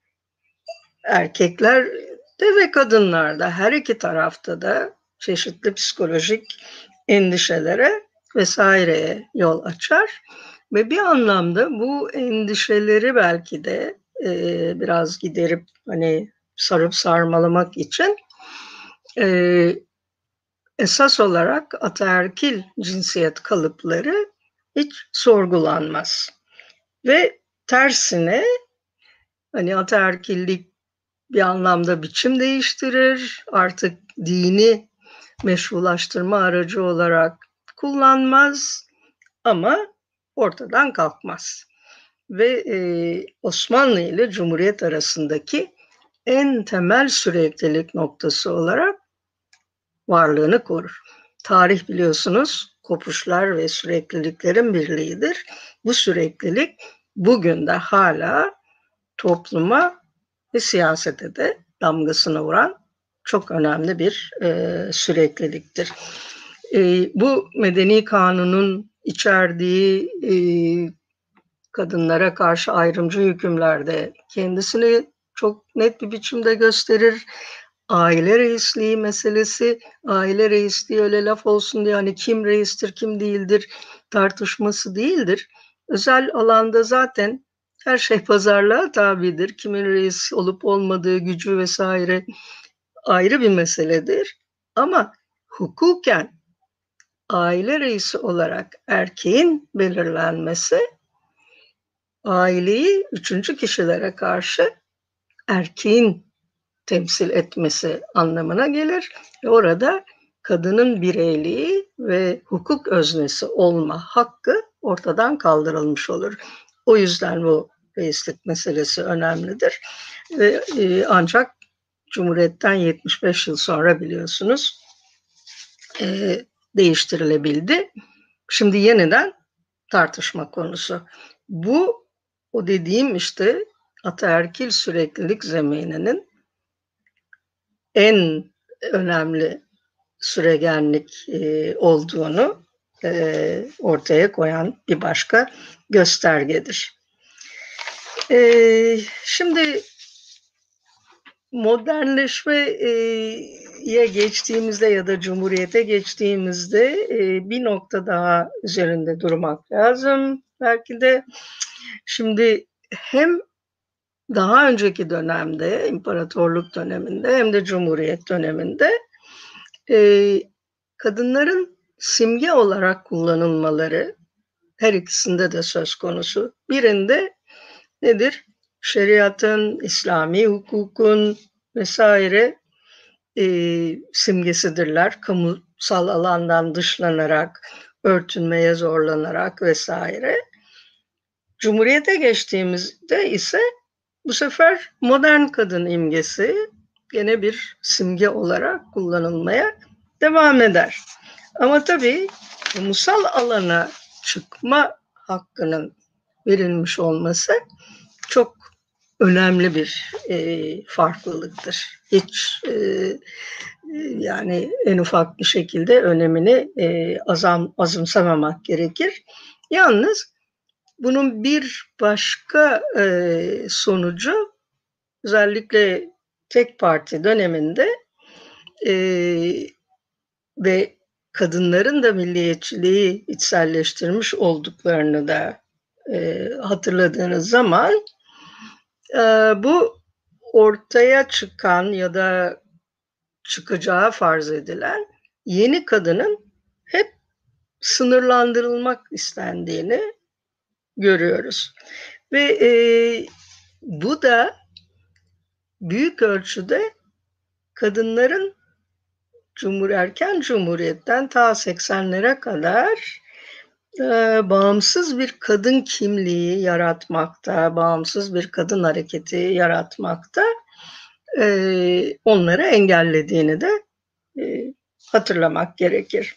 erkeklerde ve kadınlarda, her iki tarafta da çeşitli psikolojik endişelere vesaireye yol açar. Ve bir anlamda bu endişeleri belki de e, biraz giderip hani sarıp sarmalamak için e, esas olarak ataerkil cinsiyet kalıpları hiç sorgulanmaz. Ve tersine hani ataerkillik bir anlamda biçim değiştirir, artık dini meşrulaştırma aracı olarak kullanmaz ama ortadan kalkmaz. Ve e, Osmanlı ile Cumhuriyet arasındaki en temel süreklilik noktası olarak varlığını korur. Tarih biliyorsunuz kopuşlar ve sürekliliklerin birliğidir. Bu süreklilik bugün de hala topluma ve siyasete de damgasını vuran çok önemli bir e, sürekliliktir. E, bu medeni kanunun içerdiği e, kadınlara karşı ayrımcı hükümlerde kendisini çok net bir biçimde gösterir. Aile reisliği meselesi, aile reisliği öyle laf olsun diye hani kim reistir kim değildir tartışması değildir. Özel alanda zaten her şey pazarlığa tabidir. Kimin reis olup olmadığı, gücü vesaire ayrı bir meseledir. Ama hukuken aile reisi olarak erkeğin belirlenmesi aileyi üçüncü kişilere karşı erkeğin temsil etmesi anlamına gelir. Ve orada kadının bireyliği ve hukuk öznesi olma hakkı ortadan kaldırılmış olur. O yüzden bu reislik meselesi önemlidir. Ve e, ancak Cumhuriyet'ten yetmiş beş yıl sonra biliyorsunuz e, değiştirilebildi. Şimdi yeniden tartışma konusu. Bu o dediğim işte ataerkil süreklilik zemininin en önemli süregenlik e, olduğunu e, ortaya koyan bir başka göstergedir. E, şimdi modernleşmeye geçtiğimizde ya da Cumhuriyet'e geçtiğimizde e, bir nokta daha üzerinde durmak lazım. Belki de şimdi hem daha önceki dönemde, imparatorluk döneminde hem de Cumhuriyet döneminde e, kadınların simge olarak kullanılmaları her ikisinde de söz konusu. Birinde nedir? Şeriatın, İslami hukukun vesaire e, simgesidirler. Kamusal alandan dışlanarak, örtünmeye zorlanarak vesaire. Cumhuriyete geçtiğimizde ise bu sefer modern kadın imgesi gene bir simge olarak kullanılmaya devam eder. Ama tabii kamusal alana çıkma hakkının verilmiş olması çok önemli bir e, farklılıktır. Hiç e, yani en ufak bir şekilde önemini e, azam, azımsamamak gerekir. Yalnız bunun bir başka e, sonucu özellikle tek parti döneminde e, ve kadınların da milliyetçiliği içselleştirmiş olduklarını da e, hatırladığınız zaman e, bu ortaya çıkan ya da çıkacağı farz edilen yeni kadının hep sınırlandırılmak istendiğini görüyoruz. Ve e, bu da büyük ölçüde kadınların Cumhur erken Cumhuriyet'ten ta seksenlere kadar e, bağımsız bir kadın kimliği yaratmakta, bağımsız bir kadın hareketi yaratmakta e, onları engellediğini de e, hatırlamak gerekir.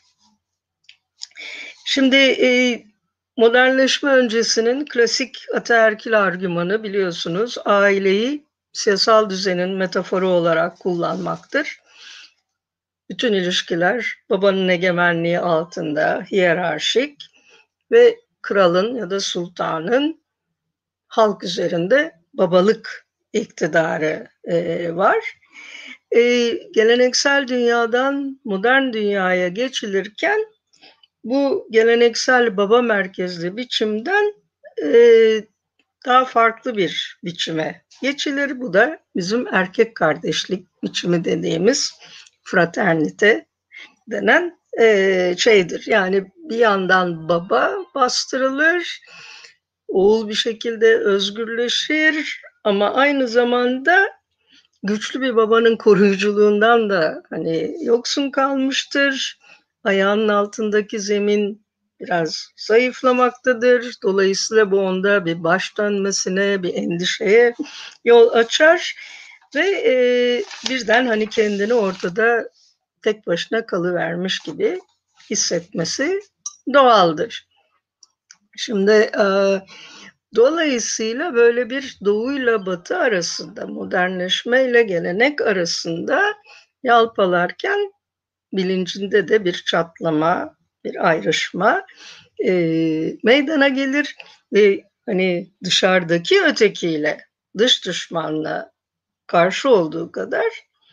Şimdi e, modernleşme öncesinin klasik ataerkil argümanı biliyorsunuz aileyi siyasal düzenin metaforu olarak kullanmaktır. Bütün ilişkiler babanın egemenliği altında hiyerarşik ve kralın ya da sultanın halk üzerinde babalık iktidarı e, var. E, geleneksel dünyadan modern dünyaya geçilirken bu geleneksel baba merkezli biçimden e, daha farklı bir biçime geçilir. Bu da bizim erkek kardeşlik biçimi dediğimiz fraternite denen e, şeydir. Yani bir yandan baba bastırılır, oğul bir şekilde özgürleşir ama aynı zamanda güçlü bir babanın koruyuculuğundan da hani yoksun kalmıştır. Ayağının altındaki zemin biraz zayıflamaktadır. Dolayısıyla bu onda bir baş dönmesine, bir endişeye yol açar ve e, birden hani kendini ortada tek başına kalıvermiş gibi hissetmesi doğaldır. Şimdi e, dolayısıyla böyle bir doğuyla batı arasında, modernleşme ile gelenek arasında yalpalarken bilincinde de bir çatlama, bir ayrışma e, meydana gelir ve hani dışarıdaki ötekiyle, dış düşmanla karşı olduğu kadar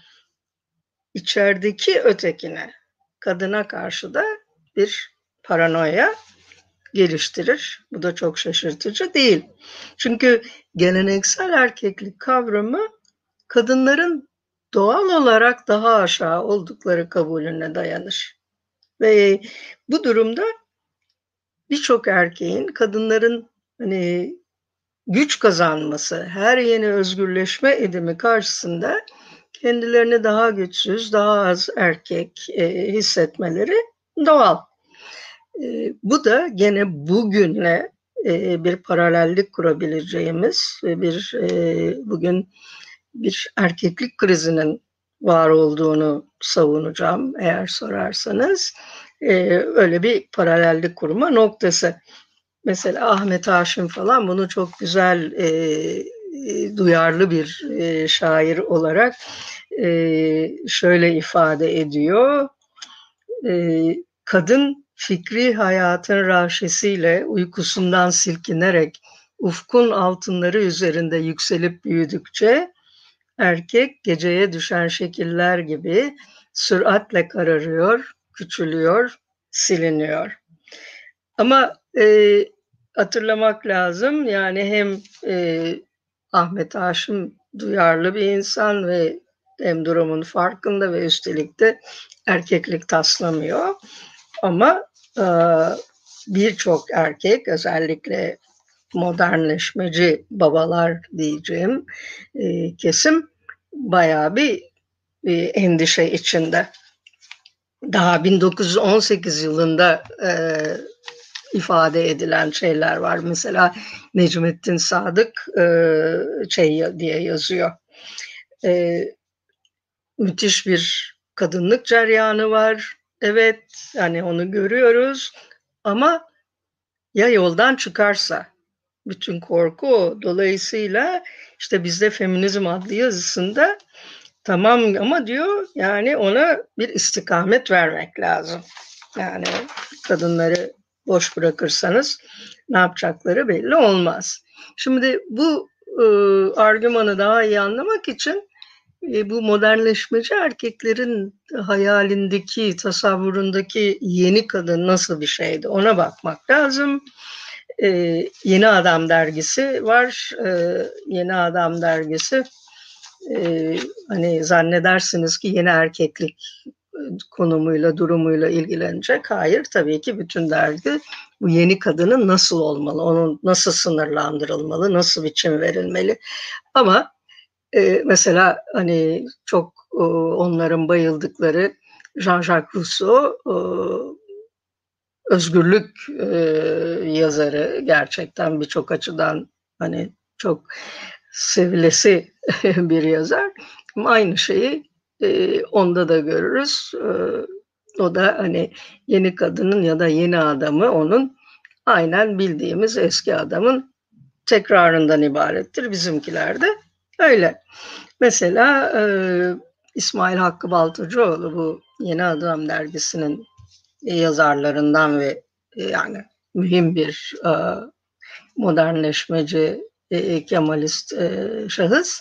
içerideki ötekine, kadına karşı da bir paranoya geliştirir. Bu da çok şaşırtıcı değil. Çünkü geleneksel erkeklik kavramı kadınların doğal olarak daha aşağı oldukları kabulüne dayanır. Ve bu durumda birçok erkeğin kadınların hani güç kazanması, her yeni özgürleşme edimi karşısında kendilerini daha güçsüz, daha az erkek e, hissetmeleri doğal. E, bu da gene bugünle e, bir paralellik kurabileceğimiz ve bir e, bugün bir erkeklik krizinin var olduğunu savunacağım eğer sorarsanız. E, öyle bir paralellik kurma noktası. Mesela Ahmet Haşim falan bunu çok güzel e, e, duyarlı bir e, şair olarak e, şöyle ifade ediyor. E, kadın fikri hayatın raşesiyle uykusundan silkinerek ufkun altınları üzerinde yükselip büyüdükçe erkek geceye düşen şekiller gibi süratle kararıyor, küçülüyor, siliniyor. Ama e, hatırlamak lazım yani hem e, Ahmet Haşim duyarlı bir insan ve hem durumun farkında ve üstelik de erkeklik taslamıyor. Ama e, birçok erkek özellikle modernleşmeci babalar diyeceğim e, kesim bayağı bir e, endişe içinde. Daha bin dokuz yüz on sekiz yılında e, ifade edilen şeyler var. Mesela Necmettin Sadık e, şey diye yazıyor. E, müthiş bir kadınlık ceryanı var. Evet, yani onu görüyoruz. Ama ya yoldan çıkarsa? Bütün korku o. Dolayısıyla işte bizde Feminizm adlı yazısında tamam ama diyor yani ona bir istikamet vermek lazım. Yani kadınları boş bırakırsanız ne yapacakları belli olmaz. Şimdi bu e, argümanı daha iyi anlamak için e, bu modernleşmeci erkeklerin hayalindeki, tasavvurundaki yeni kadın nasıl bir şeydi ona bakmak lazım. E, Yeni Adam dergisi var. E, Yeni Adam dergisi e, hani zannedersiniz ki yeni erkeklik konumuyla, durumuyla ilgilenecek. Hayır, tabii ki bütün dergi bu yeni kadının nasıl olmalı, onun nasıl sınırlandırılmalı, nasıl biçim verilmeli. Ama e, mesela hani çok e, onların bayıldıkları Jean-Jacques Rousseau e, özgürlük e, yazarı, gerçekten birçok açıdan hani çok sevilesi bir yazar. Ama aynı şeyi e, onda da görürüz. E, o da hani yeni kadının ya da yeni adamı onun aynen bildiğimiz eski adamın tekrarından ibarettir. Bizimkiler de öyle. Mesela e, İsmail Hakkı Baltacıoğlu bu Yeni Adam dergisinin yazarlarından ve e, yani mühim bir e, modernleşmeci, e, Kemalist e, şahıs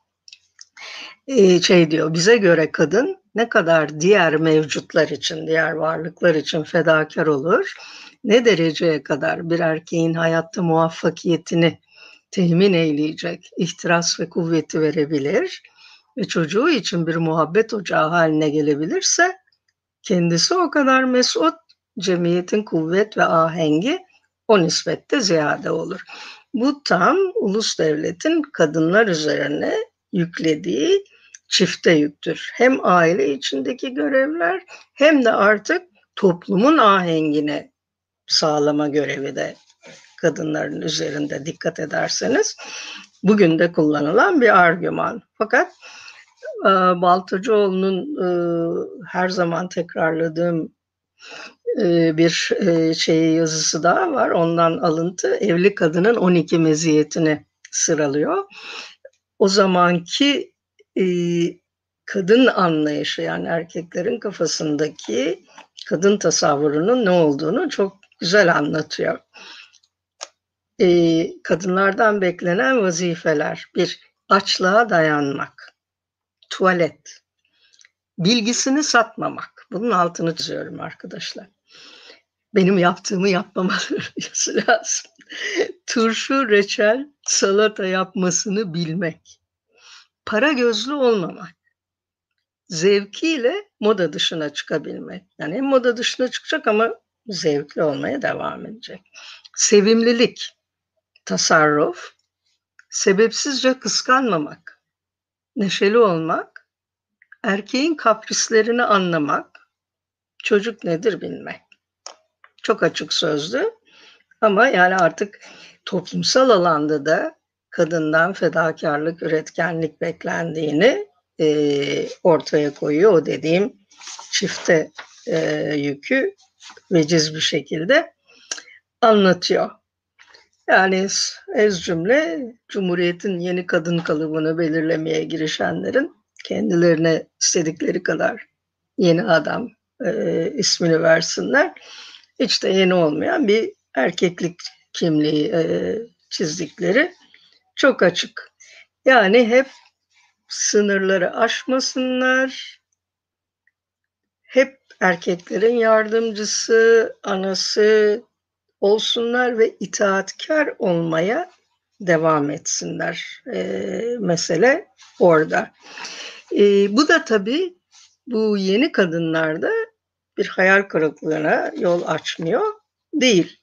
e, şey diyor, bize göre kadın ne kadar diğer mevcutlar için, diğer varlıklar için fedakar olur, ne dereceye kadar bir erkeğin hayatta muvaffakiyetini temin eyleyecek ihtiras ve kuvveti verebilir ve çocuğu için bir muhabbet ocağı haline gelebilirse kendisi o kadar mesut, cemiyetin kuvvet ve ahengi o nispette ziyade olur. Bu tam ulus devletin kadınlar üzerine yüklediği çifte yüktür. Hem aile içindeki görevler hem de artık toplumun ahengini sağlama görevi de kadınların üzerinde, dikkat ederseniz bugün de kullanılan bir argüman. Fakat Baltacıoğlu'nun e, her zaman tekrarladığım e, bir e, şey yazısı daha var. Ondan alıntı, evli kadının on iki meziyetini sıralıyor. O zamanki e, kadın anlayışı, yani erkeklerin kafasındaki kadın tasavvurunun ne olduğunu çok güzel anlatıyor. Eee, kadınlardan beklenen vazifeler: bir açlığa dayanmak, tuvalet, bilgisini satmamak. Bunun altını çiziyorum arkadaşlar. Benim yaptığımı yapmamaları lazım. Turşu, reçel, salata yapmasını bilmek. Para gözlü olmamak. Zevkiyle moda dışına çıkabilmek. Yani hem moda dışına çıkacak ama zevkli olmaya devam edecek. Sevimlilik, tasarruf, sebepsizce kıskanmamak, neşeli olmak, erkeğin kaprislerini anlamak, çocuk nedir bilmek. Çok açık sözlü ama yani artık toplumsal alanda da kadından fedakarlık, üretkenlik beklendiğini e, ortaya koyuyor. O dediğim çifte e, yükü veciz bir şekilde anlatıyor. Yani ez cümle Cumhuriyet'in yeni kadın kalıbını belirlemeye girişenlerin kendilerine istedikleri kadar yeni adam e, ismini versinler. Hiç de yeni olmayan bir erkeklik kimliği e, çizdikleri çok açık. Yani hep sınırları aşmasınlar, hep erkeklerin yardımcısı, anası olsunlar ve itaatkar olmaya devam etsinler. E, mesele orada. E, bu da tabii bu yeni kadınlarda bir hayal kırıklığına yol açmıyor değil.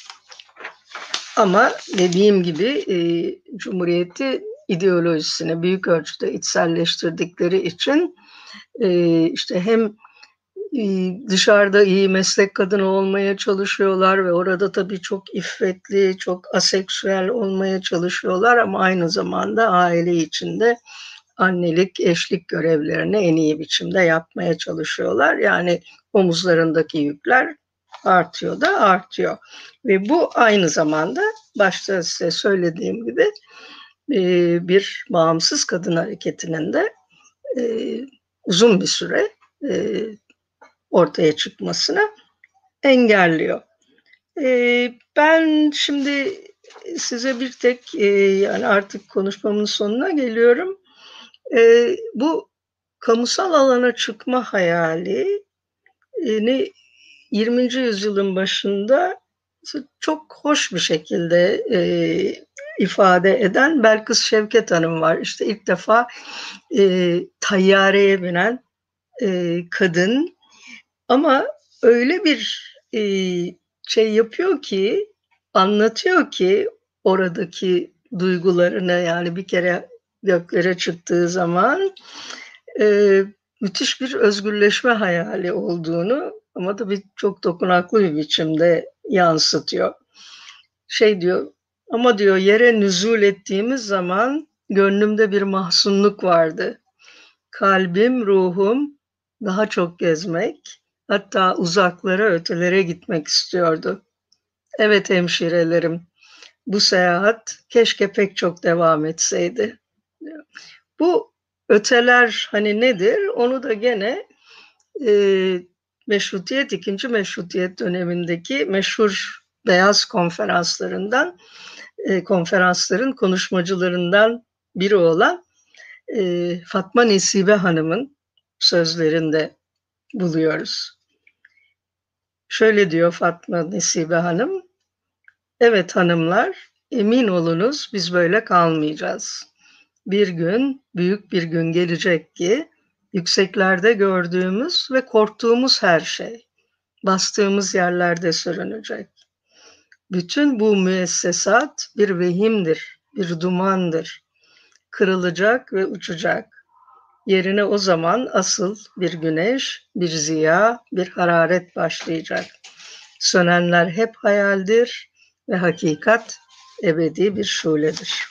Ama dediğim gibi e, Cumhuriyeti ideolojisini büyük ölçüde içselleştirdikleri için e, işte hem dışarıda iyi meslek kadını olmaya çalışıyorlar ve orada tabii çok iffetli, çok aseksüel olmaya çalışıyorlar ama aynı zamanda aile içinde annelik, eşlik görevlerini en iyi biçimde yapmaya çalışıyorlar. Yani omuzlarındaki yükler artıyor da artıyor. Ve bu aynı zamanda başta size söylediğim gibi bir bağımsız kadın hareketinin de uzun bir süre ortaya çıkmasını engelliyor. Ben şimdi size bir tek yani artık konuşmamın sonuna geliyorum. Bu kamusal alana çıkma hayalini yirminci yüzyılın başında çok hoş bir şekilde e, ifade eden Belkıs Şevket Hanım var. İşte ilk defa e, tayyareye binen e, kadın ama öyle bir e, şey yapıyor ki, anlatıyor ki oradaki duygularını, yani bir kere göklere çıktığı zaman e, müthiş bir özgürleşme hayali olduğunu ama tabii çok dokunaklı bir biçimde yansıtıyor. Şey diyor, ama diyor yere nüzul ettiğimiz zaman gönlümde bir mahzunluk vardı. Kalbim, ruhum daha çok gezmek, hatta uzaklara, ötelere gitmek istiyordu. Evet hemşirelerim, bu seyahat keşke pek çok devam etseydi. Bu öteler hani nedir? Onu da gene e, Meşrutiyet, ikinci Meşrutiyet dönemindeki meşhur beyaz konferanslarından, e, konferansların konuşmacılarından biri olan e, Fatma Nesibe Hanım'ın sözlerinde buluyoruz. Şöyle diyor Fatma Nesibe Hanım, evet hanımlar, emin olunuz biz böyle kalmayacağız. Bir gün, büyük bir gün gelecek ki yükseklerde gördüğümüz ve korktuğumuz her şey bastığımız yerlerde sürünecek. Bütün bu müessesat bir vehimdir, bir dumandır. Kırılacak ve uçacak. Yerine o zaman asıl bir güneş, bir ziya, bir hararet başlayacak. Sönenler hep hayaldir ve hakikat ebedi bir şuledir.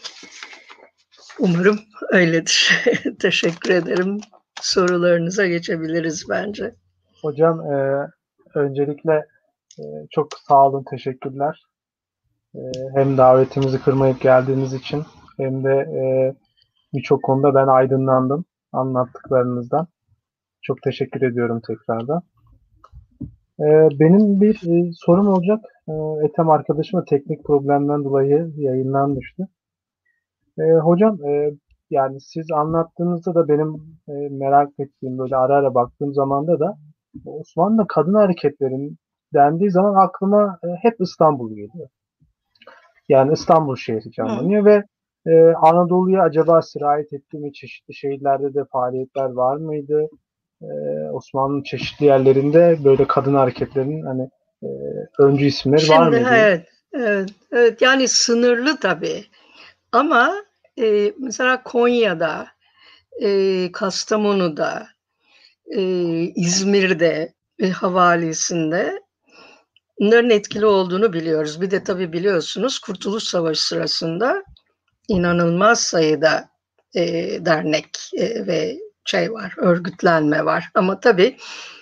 Umarım öyledir. Teşekkür ederim. Sorularınıza geçebiliriz bence. Hocam e, öncelikle e, çok sağ olun, teşekkürler. E, hem davetimizi kırmayıp geldiğiniz için hem de e, birçok konuda ben aydınlandım anlattıklarınızdan. Çok teşekkür ediyorum tekrardan. Ee, benim bir e, sorum olacak. Ee, Ethem arkadaşıma teknik problemden dolayı yayından düştü. Ee, hocam e, yani siz anlattığınızda da benim e, merak ettiğim böyle ara ara baktığım zamanda da Osmanlı kadın hareketlerin dendiği zaman aklıma e, hep İstanbul geliyor. Yani İstanbul şehri Hı. canlanıyor ve e, Anadolu'ya acaba sirayet etti mi? Çeşitli şehirlerde de faaliyetler var mıydı? E, Osmanlı'nın çeşitli yerlerinde böyle kadın hareketlerinin hani e, öncü isimleri var Şimdi mıydı? evet, evet, evet yani sınırlı tabii ama e, mesela Konya'da, e, Kastamonu'da, e, İzmir'de, e, havalisinde bunların etkili olduğunu biliyoruz. Bir de tabii biliyorsunuz Kurtuluş Savaşı sırasında inanılmaz sayıda e, dernek e, ve şey var, örgütlenme var. Ama tabii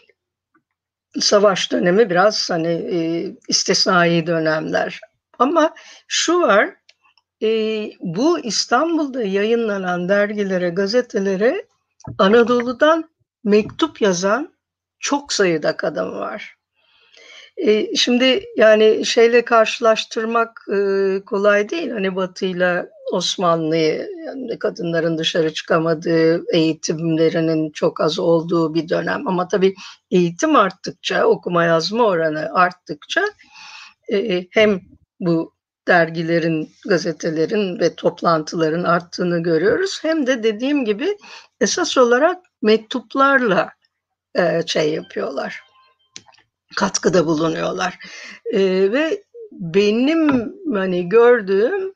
savaş dönemi biraz hani e, istisnai dönemler. Ama şu var, e, bu İstanbul'da yayınlanan dergilere, gazetelere Anadolu'dan mektup yazan çok sayıda kadın var. E, şimdi yani şeyle karşılaştırmak e, kolay değil. Hani Batı'yla Osmanlı'yı yani kadınların dışarı çıkamadığı, eğitimlerinin çok az olduğu bir dönem. Ama tabii eğitim arttıkça, okuma yazma oranı arttıkça e, hem bu dergilerin, gazetelerin ve toplantıların arttığını görüyoruz. Hem de dediğim gibi esas olarak mektuplarla e, şey yapıyorlar, katkıda bulunuyorlar. E, ve benim hani gördüğüm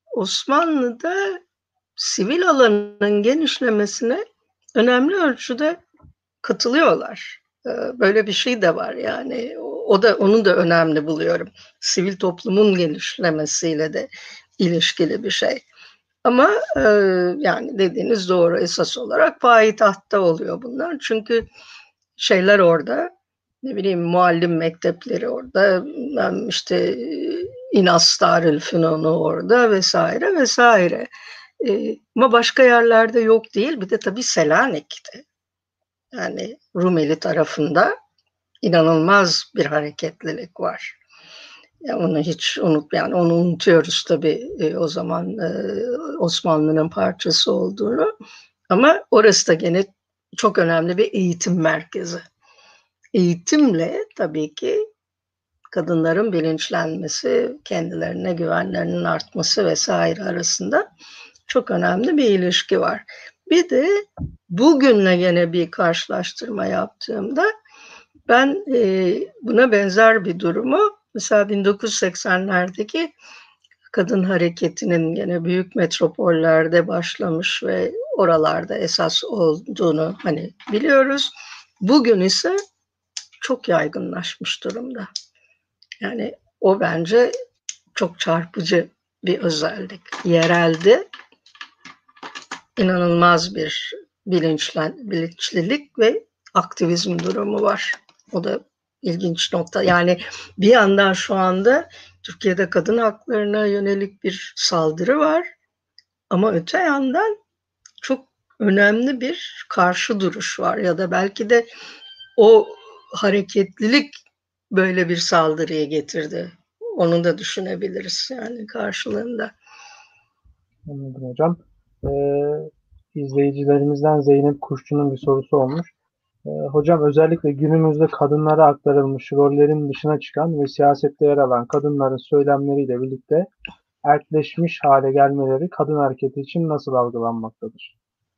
Osmanlı'da sivil alanın genişlemesine önemli ölçüde katılıyorlar. E, böyle bir şey de var yani. O da onu da önemli buluyorum. Sivil toplumun genişlemesiyle de ilişkili bir şey. Ama e, yani dediğiniz doğru esas olarak payitahtta oluyor bunlar. Çünkü şeyler orada, ne bileyim muallim mektepleri orada, işte İnas Darülfünunu orada vesaire vesaire. E, ama başka yerlerde yok değil. Bir de tabii Selanik'te yani Rumeli tarafında inanılmaz bir hareketlilik var. Ya onu hiç unut yani onu unutuyoruz tabii e, o zaman e, Osmanlı'nın parçası olduğunu. Ama orası da gene çok önemli bir eğitim merkezi. Eğitimle tabii ki kadınların bilinçlenmesi, kendilerine güvenlerinin artması vesaire arasında çok önemli bir ilişki var. Bir de bugünle yine bir karşılaştırma yaptığımda ben e, buna benzer bir durumu mesela bin dokuz yüz seksenlerdeki kadın hareketinin yine büyük metropollerde başlamış ve oralarda esas olduğunu hani biliyoruz. Bugün ise çok yaygınlaşmış durumda. Yani o bence çok çarpıcı bir özellik. Yerelde inanılmaz bir bilinçlen, bilinçlilik ve aktivizm durumu var. O da ilginç nokta. Yani bir yandan şu anda Türkiye'de kadın haklarına yönelik bir saldırı var. Ama öte yandan çok önemli bir karşı duruş var. Ya da belki de o hareketlilik böyle bir saldırıya getirdi. Onu da düşünebiliriz yani karşılığında. Anladım hocam. Ee, izleyicilerimizden Zeynep Kuşçu'nun bir sorusu olmuş. Ee, hocam özellikle günümüzde kadınlara aktarılmış rollerin dışına çıkan ve siyasette yer alan kadınların söylemleriyle birlikte erkleşmiş hale gelmeleri kadın hareketi için nasıl algılanmaktadır?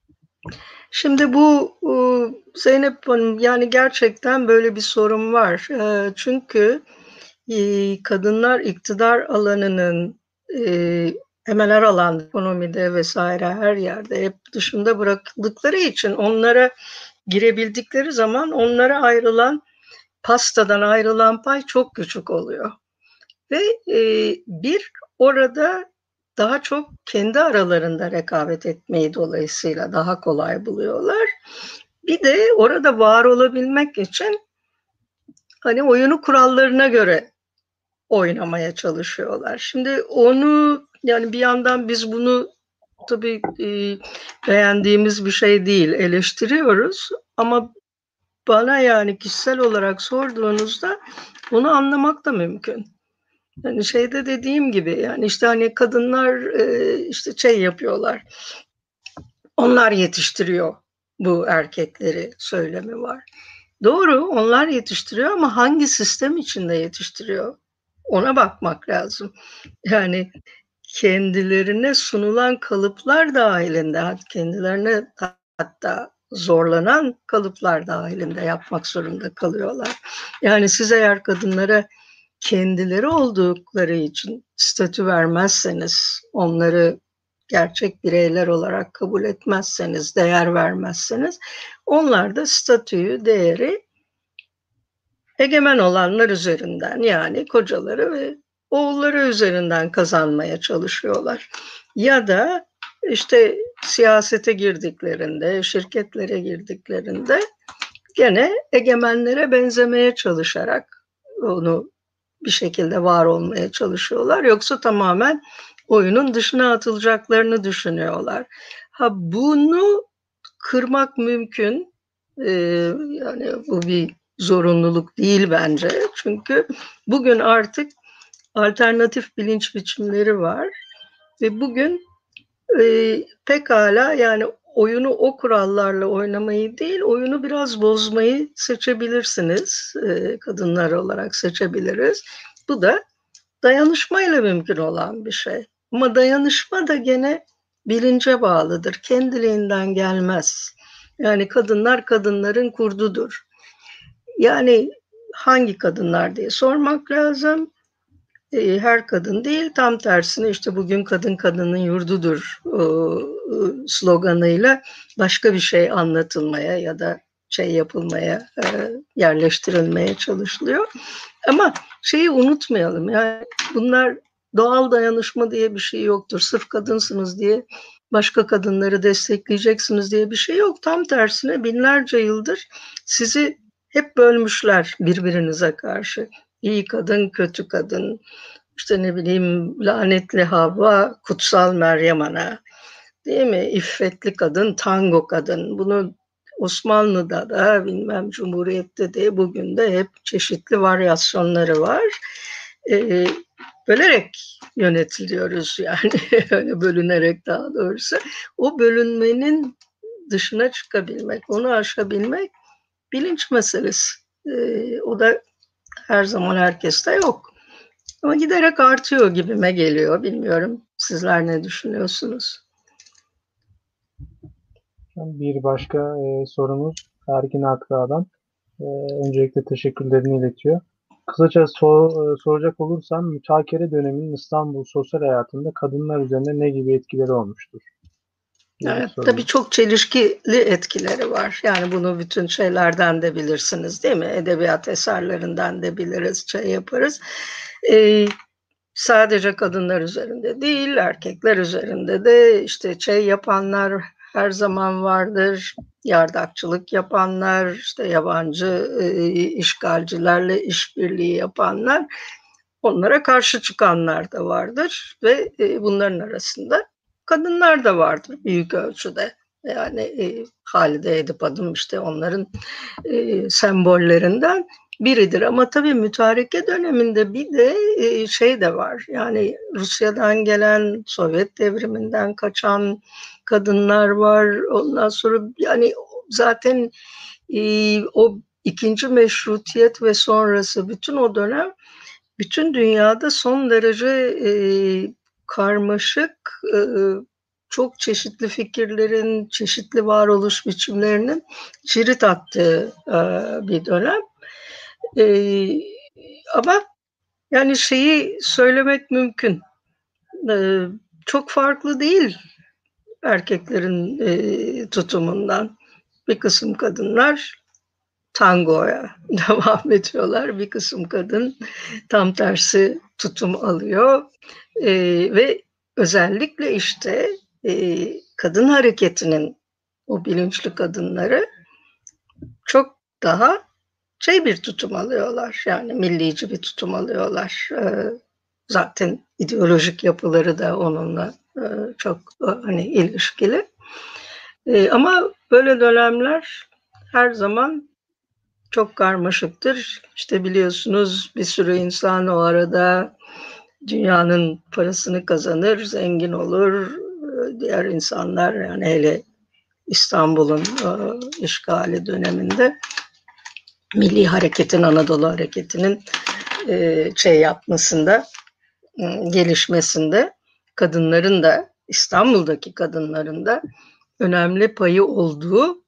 Şimdi bu Zeynep Hanım yani gerçekten böyle bir sorun var. Çünkü kadınlar iktidar alanının hemen her alanda, ekonomide vesaire her yerde hep dışında bırakıldıkları için onlara girebildikleri zaman onlara ayrılan pastadan ayrılan pay çok küçük oluyor. Ve bir orada daha çok kendi aralarında rekabet etmeyi dolayısıyla daha kolay buluyorlar. Bir de orada var olabilmek için hani oyunu kurallarına göre oynamaya çalışıyorlar. Şimdi onu yani bir yandan biz bunu tabii e, beğendiğimiz bir şey değil, eleştiriyoruz ama bana yani kişisel olarak sorduğunuzda onu anlamak da mümkün. Yani şeyde dediğim gibi yani işte hani kadınlar e, işte şey yapıyorlar. Onlar yetiştiriyor bu erkekleri söylemi var. Doğru, onlar yetiştiriyor ama hangi sistem içinde yetiştiriyor? Ona bakmak lazım. Yani kendilerine sunulan kalıplar dahilinde, kendilerine hatta zorlanan kalıplar dahilinde yapmak zorunda kalıyorlar. Yani siz eğer kadınlara kendileri oldukları için statü vermezseniz, onları gerçek bireyler olarak kabul etmezseniz, değer vermezseniz, onlar da statüyü, değeri egemen olanlar üzerinden yani kocaları ve oğulları üzerinden kazanmaya çalışıyorlar. Ya da işte siyasete girdiklerinde, şirketlere girdiklerinde gene egemenlere benzemeye çalışarak onu bir şekilde var olmaya çalışıyorlar. Yoksa tamamen oyunun dışına atılacaklarını düşünüyorlar. Ha bunu kırmak mümkün. Ee, yani bu bir zorunluluk değil bence. Çünkü bugün artık alternatif bilinç biçimleri var ve bugün e, pekala yani oyunu o kurallarla oynamayı değil, oyunu biraz bozmayı seçebilirsiniz. E, kadınlar olarak seçebiliriz. Bu da dayanışmayla mümkün olan bir şey. Ama dayanışma da gene bilince bağlıdır. Kendiliğinden gelmez. Yani kadınlar kadınların kurdudur. Yani hangi kadınlar diye sormak lazım. E, her kadın değil, tam tersine işte bugün kadın kadının yurdudur e, sloganıyla başka bir şey anlatılmaya ya da şey yapılmaya, e, yerleştirilmeye çalışılıyor. Ama şeyi unutmayalım, yani bunlar doğal dayanışma diye bir şey yoktur. Sırf kadınsınız diye başka kadınları destekleyeceksiniz diye bir şey yok. Tam tersine binlerce yıldır sizi hep bölmüşler birbirinize karşı. İyi kadın, kötü kadın, işte ne bileyim lanetli Havva, kutsal Meryem Ana, değil mi? İffetli kadın, tango kadın. Bunu Osmanlı'da da bilmem Cumhuriyet'te de bugün de hep çeşitli varyasyonları var. Ee, bölerek yönetiliyoruz yani bölünerek daha doğrusu. O bölünmenin dışına çıkabilmek, onu aşabilmek bilinç meselesi. Ee, o da her zaman herkeste yok. Ama giderek artıyor gibime geliyor. Bilmiyorum sizler ne düşünüyorsunuz? Bir başka e, sorumuz Ergin Akra'dan. E, öncelikle teşekkürlerini iletiyor. Kısaca sor, e, soracak olursam mütakere döneminin İstanbul sosyal hayatında kadınlar üzerinde ne gibi etkileri olmuştur? Evet, tabii çok çelişkili etkileri var. Yani bunu bütün şeylerden de bilirsiniz değil mi? Edebiyat eserlerinden de biliriz, şey yaparız. Ee, sadece kadınlar üzerinde değil, erkekler üzerinde de işte şey yapanlar her zaman vardır. Yardakçılık yapanlar, işte yabancı e, işgalcilerle işbirliği yapanlar, onlara karşı çıkanlar da vardır ve e, bunların arasında kadınlar da vardır büyük ölçüde. Yani e, Halide Edip Adım işte onların e, sembollerinden biridir. Ama tabii mütareke döneminde bir de e, şey de var. Yani Rusya'dan gelen, Sovyet devriminden kaçan kadınlar var. Ondan sonra yani zaten e, o ikinci meşrutiyet ve sonrası bütün o dönem bütün dünyada son derece e, karmaşık, e, çok çeşitli fikirlerin, çeşitli varoluş biçimlerinin cirit attığı e, bir dönem. E, ama yani şeyi söylemek mümkün. E, çok farklı değil erkeklerin e, tutumundan. Bir kısım kadınlar tangoya devam ediyorlar. Bir kısım kadın tam tersi tutum alıyor. E, ve özellikle işte e, kadın hareketinin o bilinçli kadınları çok daha şey bir tutum alıyorlar. Yani millici bir tutum alıyorlar. E, zaten ideolojik yapıları da onunla e, çok e, hani ilişkili. E, ama böyle dönemler her zaman çok karmaşıktır. İşte biliyorsunuz bir sürü insan o arada dünyanın parasını kazanır, zengin olur. Diğer insanlar, yani hele İstanbul'un e, işgali döneminde Milli Hareket'in, Anadolu Hareketi'nin e, şey yapmasında, e, gelişmesinde kadınların da, İstanbul'daki kadınların da önemli payı olduğu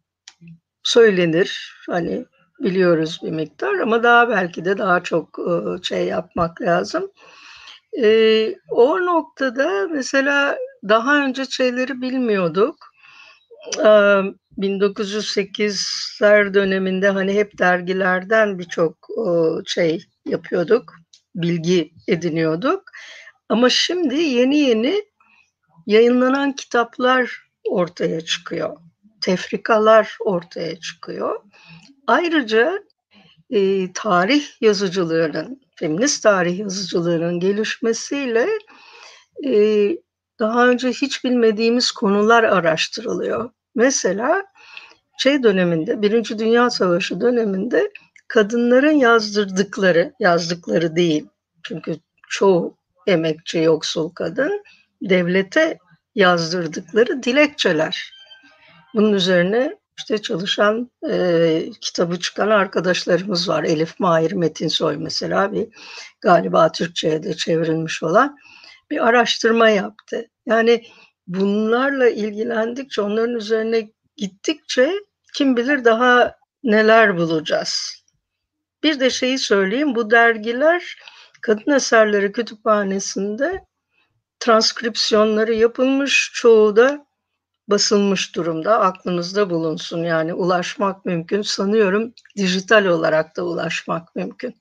söylenir. Hani biliyoruz bir miktar ama daha belki de daha çok e, şey yapmak lazım. E, o noktada mesela daha önce şeyleri bilmiyorduk. E, bin dokuz yüz sekizler döneminde hani hep dergilerden birçok e, şey yapıyorduk, bilgi ediniyorduk. Ama şimdi yeni yeni yayınlanan kitaplar ortaya çıkıyor. Tefrikalar ortaya çıkıyor. Ayrıca e, tarih yazıcılığının, feminist tarih yazıcılığının gelişmesiyle e, daha önce hiç bilmediğimiz konular araştırılıyor. Mesela şey döneminde, Birinci Dünya Savaşı döneminde kadınların yazdırdıkları, yazdıkları değil. Çünkü çoğu emekçi, yoksul kadın devlete yazdırdıkları dilekçeler. Bunun üzerine işte çalışan, e, kitabı çıkan arkadaşlarımız var. Elif Mahir Metinsoy mesela, bir galiba Türkçe'ye de çevrilmiş olan bir araştırma yaptı. Yani bunlarla ilgilendikçe, onların üzerine gittikçe kim bilir daha neler bulacağız. Bir de şeyi söyleyeyim, bu dergiler Kadın Eserleri Kütüphanesi'nde transkripsiyonları yapılmış, çoğu da basılmış durumda. Aklınızda bulunsun, yani ulaşmak mümkün. Sanıyorum dijital olarak da ulaşmak mümkün.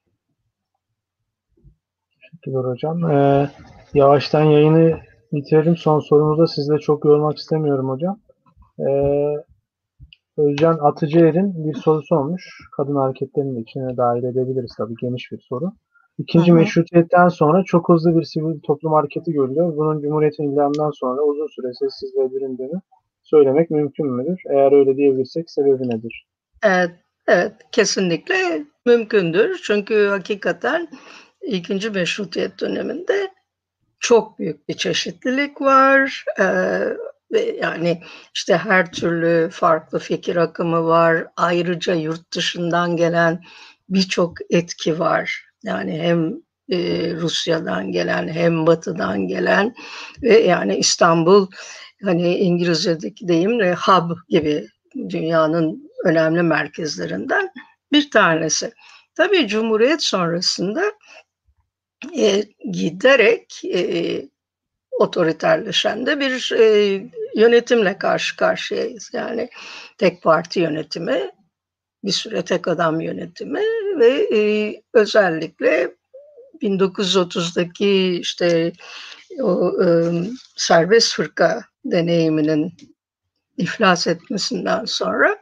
Teşekkürler hocam. Ee, yavaştan yayını bitirelim. Son sorumuzu da sizle çok yormak istemiyorum hocam. Ee, Özcan Atıcıer'in bir sorusu olmuş. Kadın hareketlerinin de içine dahil edebiliriz tabii, geniş bir soru. İkinci Hı hı. meşrutiyetten sonra çok hızlı bir sivil toplum hareketi görülüyor. Bunun Cumhuriyet'in ilanından sonra uzun süre sessizliğe büründüğünü söylemek mümkün müdür? Eğer öyle diyebilirsek sebebi nedir? Evet, evet, kesinlikle mümkündür. Çünkü hakikaten ikinci Meşrutiyet döneminde çok büyük bir çeşitlilik var. Ee, ve yani işte her türlü farklı fikir akımı var. Ayrıca yurt dışından gelen birçok etki var. Yani hem e, Rusya'dan gelen hem Batı'dan gelen ve yani İstanbul, hani İngilizce'deki deyimle hub gibi, dünyanın önemli merkezlerinden bir tanesi. Tabii Cumhuriyet sonrasında e, giderek e, otoriterleşen de bir e, yönetimle karşı karşıyayız. Yani tek parti yönetimi, bir süre tek adam yönetimi ve e, özellikle bin dokuz yüz otuzdaki işte o e, serbest fırka deneyiminin iflas etmesinden sonra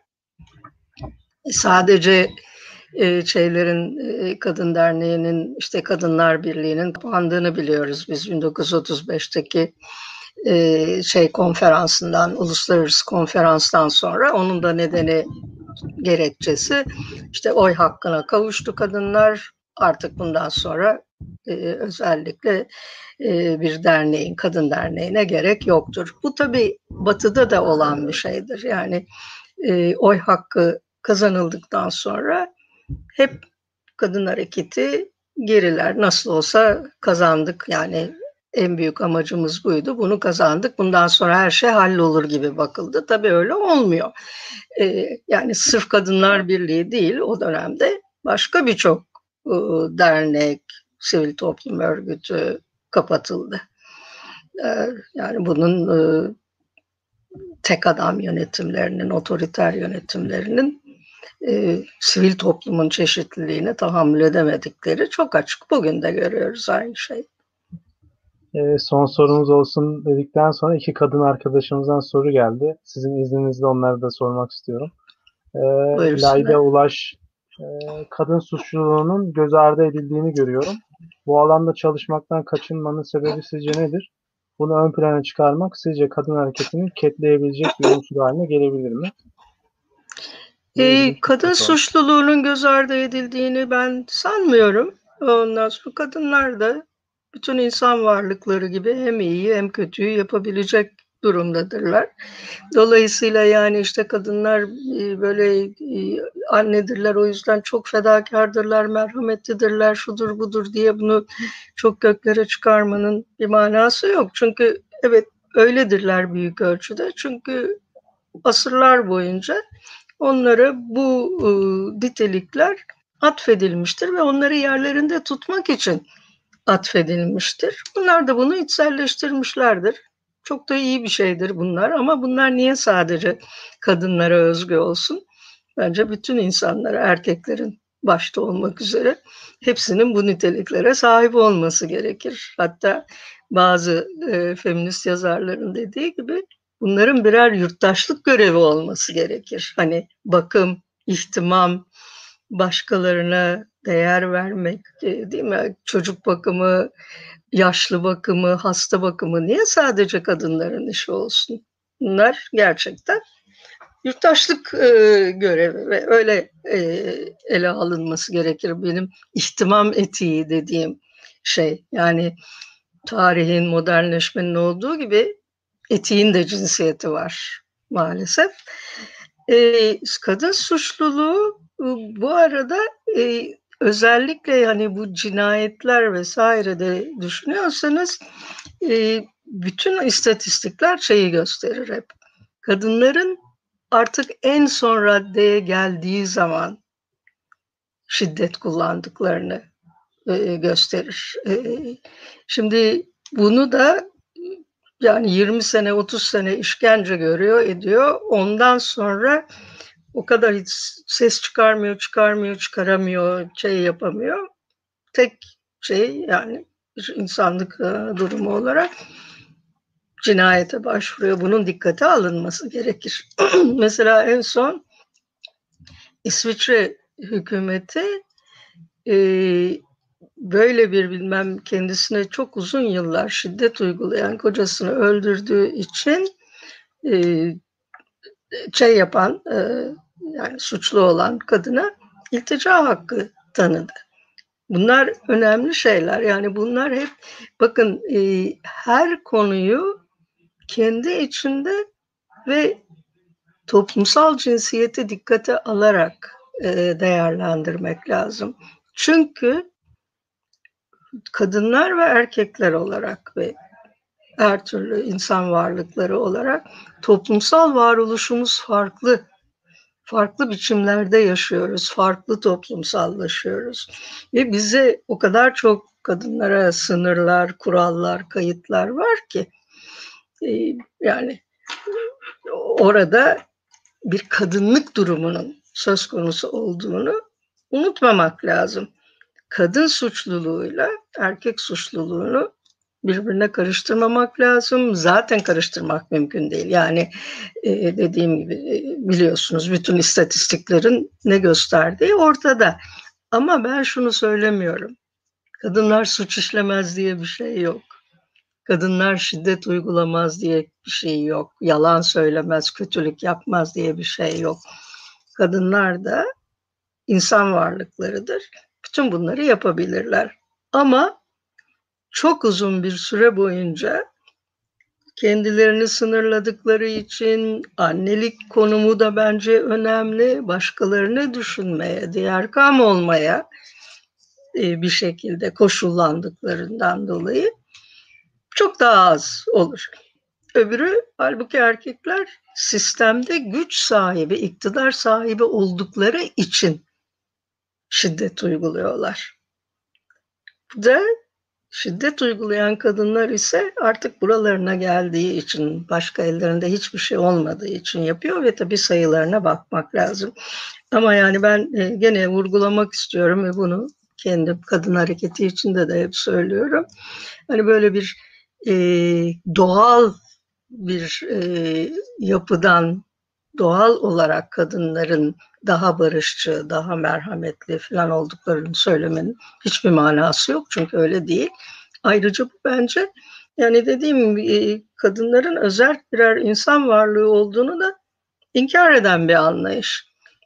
sadece e, şeylerin, e, Kadın Derneği'nin, işte Kadınlar Birliği'nin kapandığını biliyoruz biz bin dokuz yüz otuz beşteki e, şey konferansından, uluslararası konferanstan sonra. Onun da nedeni, gerekçesi işte oy hakkına kavuştu kadınlar. Artık bundan sonra e, özellikle e, bir derneğin, kadın derneğine gerek yoktur. Bu tabii Batı'da da olan bir şeydir. Yani e, oy hakkı kazanıldıktan sonra hep kadın hareketi geriler. Nasıl olsa kazandık, yani en büyük amacımız buydu. Bunu kazandık. Bundan sonra her şey hallolur gibi bakıldı. Tabii öyle olmuyor. Ee, yani sırf Kadınlar Birliği değil, o dönemde başka birçok e, dernek, sivil toplum örgütü kapatıldı. Ee, yani bunun e, tek adam yönetimlerinin, otoriter yönetimlerinin e, sivil toplumun çeşitliliğine tahammül edemedikleri çok açık. Bugün de görüyoruz aynı şey. Ee, son sorumuz olsun dedikten sonra iki kadın arkadaşımızdan soru geldi. Sizin izninizle onları da sormak istiyorum. Ee, Buyursunlar. Layda Ulaş, e, kadın suçluluğunun göz ardı edildiğini görüyorum. Bu alanda çalışmaktan kaçınmanın sebebi sizce nedir? Bunu ön plana çıkarmak sizce kadın hareketini ketleyebilecek bir unsur haline gelebilir mi? Bu Eee, ilginç bir kadın fotoğraf. suçluluğunun göz ardı edildiğini ben sanmıyorum. Ondan sonra kadınlar da bütün insan varlıkları gibi hem iyiyi hem kötüyü yapabilecek durumdadırlar. Dolayısıyla, yani, işte, kadınlar, eee, böyle, eee, annedirler, o yüzden çok fedakârdırlar, merhametlidirler, şudur budur diye bunu çok göklere çıkarmanın bir manası yok. Çünkü evet, öyledirler büyük ölçüde. Çünkü asırlar boyunca onlara bu, ııı, nitelikler atfedilmiştir ve onları yerlerinde tutmak için atfedilmiştir. Bunlar da bunu içselleştirmişlerdir. Çok da iyi bir şeydir bunlar ama bunlar niye sadece kadınlara özgü olsun? Bence bütün insanlara, erkeklerin başta olmak üzere hepsinin bu niteliklere sahip olması gerekir. Hatta bazı, eee, feminist yazarların dediği gibi bunların birer yurttaşlık görevi olması gerekir. Hani bakım, ihtimam, başkalarına değer vermek, eee, değil mi? Çocuk bakımı, yaşlı bakımı, hasta bakımı niye sadece kadınların işi olsun? Bunlar gerçekten yurttaşlık, eee, görevi ve öyle, eee, ele alınması gerekir. Benim ihtimam etiği dediğim şey. Yani tarihin, modernleşmenin olduğu gibi etiğin de cinsiyeti var maalesef. Eee, kadın suçluluğu, ııı, bu arada, eee, özellikle, hani, bu cinayetler vesaire de düşünüyorsanız, eee, bütün istatistikler şeyi gösterir hep, kadınların artık en son raddeye geldiği zaman şiddet kullandıklarını, eee, gösterir. Eee, şimdi bunu da, yani yirmi sene, otuz sene işkence görüyor, ediyor. Ondan sonra o kadar hiç ses çıkarmıyor, çıkarmıyor, çıkaramıyor, şey yapamıyor. Tek şey, yani bir insanlık, eee, durumu olarak cinayete başvuruyor. Bunun dikkate alınması gerekir. Mesela en son İsviçre hükümeti, eee, böyle bir bilmem kendisine çok uzun yıllar şiddet uygulayan kocasını öldürdüğü için, eee, şey yapan, eee, yani suçlu olan kadına iltica hakkı tanıdı. Bunlar önemli şeyler. Yani bunlar hep bakın, eee, her konuyu kendi içinde ve toplumsal cinsiyeti dikkate alarak, eee, değerlendirmek lazım. Çünkü kadınlar ve erkekler olarak ve her türlü insan varlıkları olarak toplumsal varoluşumuz farklı. Farklı biçimlerde yaşıyoruz, farklı toplumsallaşıyoruz ve bize o kadar çok kadınlara sınırlar, kurallar, kayıtlar var ki, eee, yani orada bir kadınlık durumunun söz konusu olduğunu unutmamak lazım. Kadın suçluluğuyla erkek suçluluğunu birbirine karıştırmamak lazım. Zaten karıştırmak mümkün değil. Yani, eee, dediğim gibi, eee, biliyorsunuz bütün istatistiklerin ne gösterdiği ortada. Ama ben şunu söylemiyorum, kadınlar suç işlemez diye bir şey yok. Kadınlar şiddet uygulamaz diye bir şey yok. Yalan söylemez, kötülük yapmaz diye bir şey yok. Kadınlar da insan varlıklarıdır. Bütün bunları yapabilirler. Ama çok uzun bir süre boyunca kendilerini sınırladıkları için annelik konumu da bence önemli. Başkalarını düşünmeye, diyarkam olmaya e, bir şekilde koşullandıklarından dolayı çok daha az olur. Öbürü halbuki erkekler sistemde güç sahibi, iktidar sahibi oldukları için şiddet uyguluyorlar. Bu da şiddet uygulayan kadınlar ise artık buralarına geldiği için, başka ellerinde hiçbir şey olmadığı için yapıyor ve tabii sayılarına bakmak lazım. Ama yani ben e, gene vurgulamak istiyorum ve bunu kendi kadın hareketi içinde de hep söylüyorum. Hani böyle bir e, doğal bir e, yapıdan, doğal olarak kadınların daha barışçı, daha merhametli falan olduklarını söylemenin hiçbir manası yok. Çünkü öyle değil. Ayrıca bu bence yani dediğim gibi kadınların özerk birer insan varlığı olduğunu da inkar eden bir anlayış.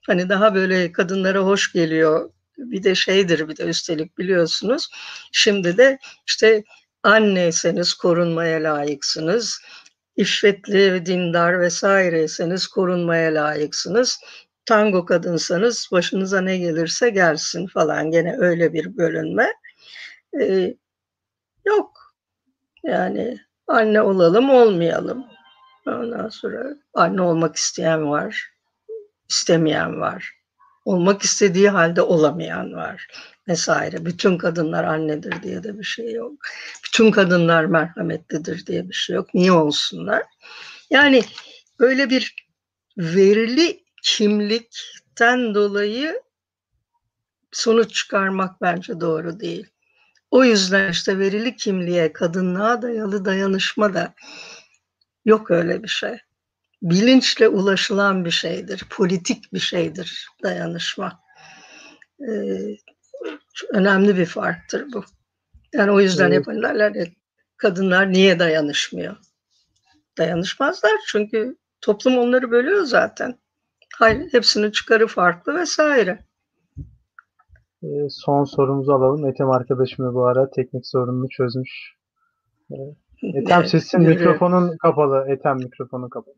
Hani daha böyle kadınlara hoş geliyor. Bir de şeydir, bir de üstelik biliyorsunuz. Şimdi de işte anneyseniz korunmaya layıksınız. İffetli, dindar vesaireyseniz korunmaya layıksınız. Tango kadınsanız başınıza ne gelirse gelsin falan, gene öyle bir bölünme. Ee, yok yani, anne olalım olmayalım. Ondan sonra anne olmak isteyen var, istemeyen var. Olmak istediği halde olamayan var vesaire. Bütün kadınlar annedir diye de bir şey yok. Bütün kadınlar merhametlidir diye bir şey yok. Niye olsunlar? Yani böyle bir verili kimlikten dolayı sonuç çıkarmak bence doğru değil. O yüzden işte verili kimliğe, kadınlığa dayalı dayanışma da yok, öyle bir şey. Bilinçle ulaşılan bir şeydir, politik bir şeydir dayanışma. Ee, önemli bir farktır bu. Yani o yüzden Evet. hep derler ya, kadınlar niye dayanışmıyor? Dayanışmazlar çünkü toplum onları bölüyor zaten. Hayır, hepsinin çıkarı farklı vesaire. E, son sorumuzu alalım. Ethem arkadaşım da bu ara teknik sorununu çözmüş. E, Ethem Evet, sesin görüyorum. mikrofonun kapalı. Ethem mikrofonun kapalı.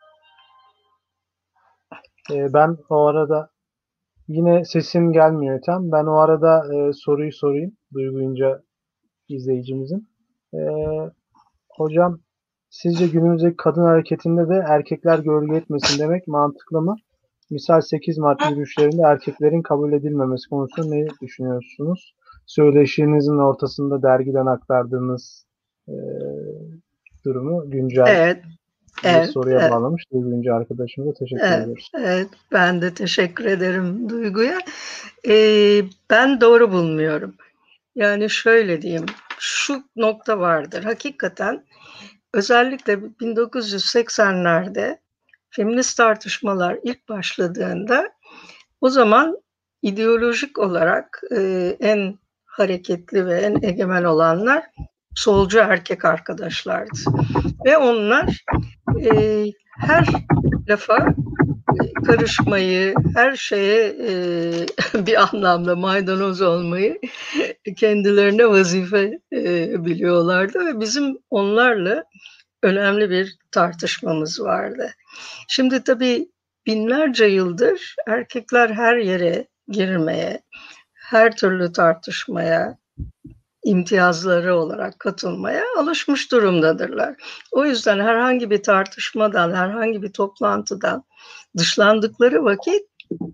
E, ben o arada yine sesin gelmiyor Ethem. Ben o arada e, soruyu sorayım. Duygu'yunca izleyicimizin. E, hocam sizce günümüzdeki kadın hareketinde de erkekler gölge etmesin demek mantıklı mı? Misal sekiz Mart yürüyüşlerinde erkeklerin kabul edilmemesi konusunda ne düşünüyorsunuz? Söyleşinizin ortasında dergiden aktardığınız e, durumu güncel Evet, bir evet, soruya evet. bağlamış. Duygu arkadaşımıza teşekkür Evet, ediyoruz. evet, ben de teşekkür ederim Duygu'ya. Ee, ben doğru bulmuyorum. Yani şöyle diyeyim, şu nokta vardır. Hakikaten özellikle bin dokuz yüz seksenlerde feminist tartışmalar ilk başladığında, o zaman ideolojik olarak e, en hareketli ve en egemen olanlar solcu erkek arkadaşlardı. Ve onlar e, her lafa karışmayı, her şeye e, bir anlamda maydanoz olmayı kendilerine vazife e, biliyorlardı ve bizim onlarla önemli bir tartışmamız vardı. Şimdi tabii binlerce yıldır erkekler her yere girmeye, her türlü tartışmaya, imtiyazları olarak katılmaya alışmış durumdadırlar. O yüzden herhangi bir tartışmadan, herhangi bir toplantıdan dışlandıkları vakit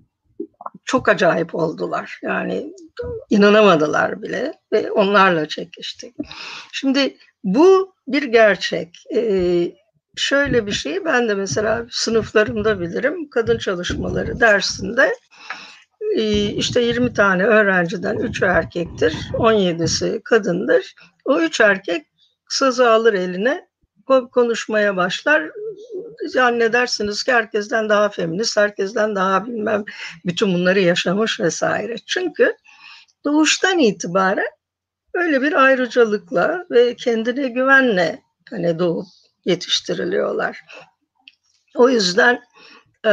çok acayip oldular. Yani inanamadılar bile ve onlarla çekiştik. Şimdi bu bir gerçek. Ee, şöyle bir şey, ben de mesela sınıflarımda bilirim. Kadın çalışmaları dersinde işte yirmi tane öğrenciden üçü erkektir, on yedisi kadındır. O üç erkek sazı alır eline, konuşmaya başlar. Zannedersiniz ki herkesten daha feminist, herkesten daha bilmem, bütün bunları yaşamış vesaire. Çünkü doğuştan itibaren öyle bir ayrıcalıkla ve kendine güvenle hani doğup yetiştiriliyorlar. O yüzden e,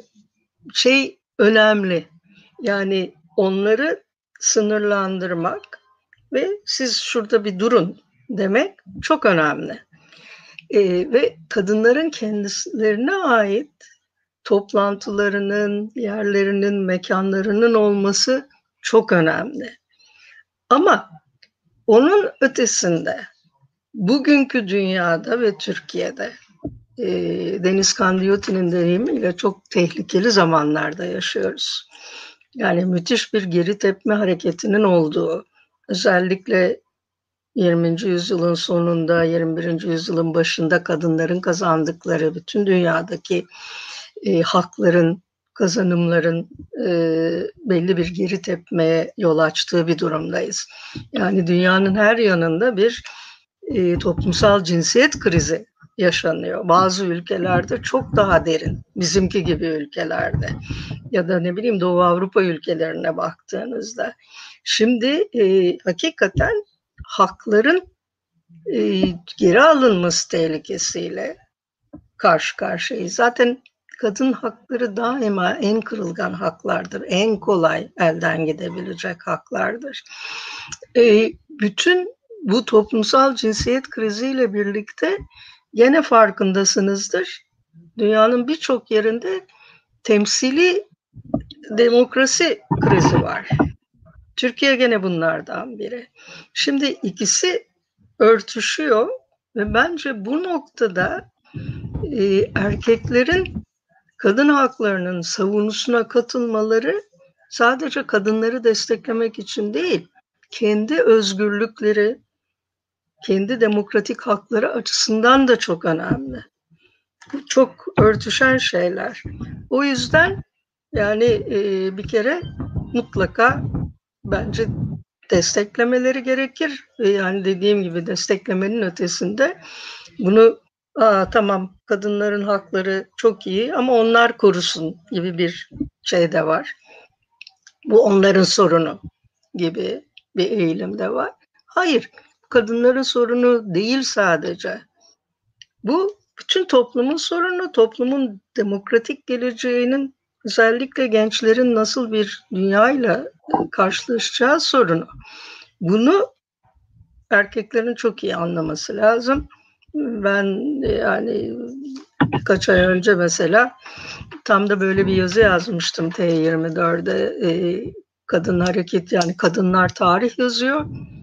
şey önemli. Yani onları sınırlandırmak ve siz şurada bir durun demek çok önemli. E, ve kadınların kendilerine ait toplantılarının, yerlerinin, mekanlarının olması çok önemli. Ama onun ötesinde bugünkü dünyada ve Türkiye'de e, Deniz Kandiyotti'nin deyimiyle çok tehlikeli zamanlarda yaşıyoruz. Yani müthiş bir geri tepme hareketinin olduğu, özellikle yirminci yüzyılın sonunda, yirmi birinci yüzyılın başında kadınların kazandıkları bütün dünyadaki e, hakların, kazanımların e, belli bir geri tepmeye yol açtığı bir durumdayız. Yani dünyanın her yanında bir e, toplumsal cinsiyet krizi yaşanıyor. Bazı ülkelerde çok daha derin, bizimki gibi ülkelerde ya da ne bileyim Doğu Avrupa ülkelerine baktığınızda. Şimdi e, hakikaten hakların e, geri alınması tehlikesiyle karşı karşıyayız. Zaten kadın hakları daima en kırılgan haklardır. En kolay elden gidebilecek haklardır. E, bütün bu toplumsal cinsiyet kriziyle birlikte gene farkındasınızdır. Dünyanın birçok yerinde temsili demokrasi krizi var. Türkiye gene bunlardan biri. Şimdi ikisi örtüşüyor ve bence bu noktada e, erkeklerin kadın haklarının savunusuna katılmaları sadece kadınları desteklemek için değil, kendi özgürlükleri, kendi demokratik hakları açısından da çok önemli. Bu çok örtüşen şeyler. O yüzden yani e, bir kere mutlaka bence desteklemeleri gerekir. Yani dediğim gibi desteklemenin ötesinde bunu Aa, tamam kadınların hakları çok iyi ama onlar korusun gibi bir şey de var. Bu onların sorunu gibi bir eğilim de var. Hayır, kadınların sorunu değil sadece. Bu bütün toplumun sorunu, toplumun demokratik geleceğinin özellikle gençlerin nasıl bir dünyayla karşılaşacağı sorunu. Bunu erkeklerin çok iyi anlaması lazım. Ben yani birkaç ay önce mesela tam da böyle bir yazı yazmıştım T yirmi dörde. E, kadın hareket yani kadınlar tarih yazıyor.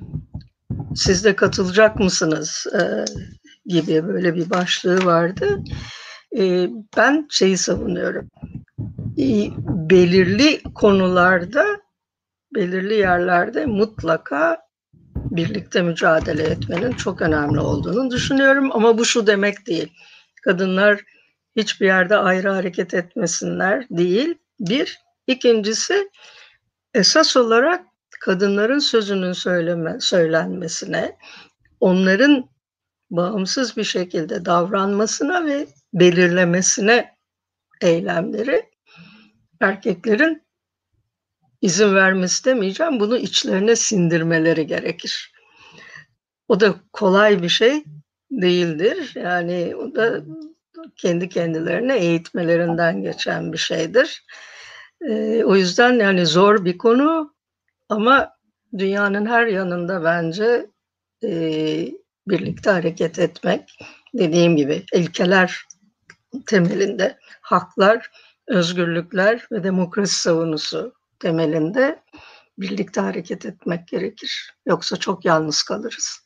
Siz de katılacak mısınız? E, gibi böyle bir başlığı vardı. E, ben şeyi savunuyorum. E, belirli konularda, belirli yerlerde mutlaka birlikte mücadele etmenin çok önemli olduğunu düşünüyorum. Ama bu şu demek değil. Kadınlar hiçbir yerde ayrı hareket etmesinler değil. Bir. İkincisi esas olarak kadınların sözünün söyleme, söylenmesine, onların bağımsız bir şekilde davranmasına ve belirlemesine eylemleri erkeklerin izin vermesi demeyeceğim, bunu içlerine sindirmeleri gerekir. O da kolay bir şey değildir. Yani o da kendi kendilerine eğitmelerinden geçen bir şeydir. Ee, o yüzden yani zor bir konu ama dünyanın her yanında bence e, birlikte hareket etmek, dediğim gibi ilkeler temelinde haklar, özgürlükler ve demokrasi savunusu temelinde birlikte hareket etmek gerekir. Yoksa çok yalnız kalırız.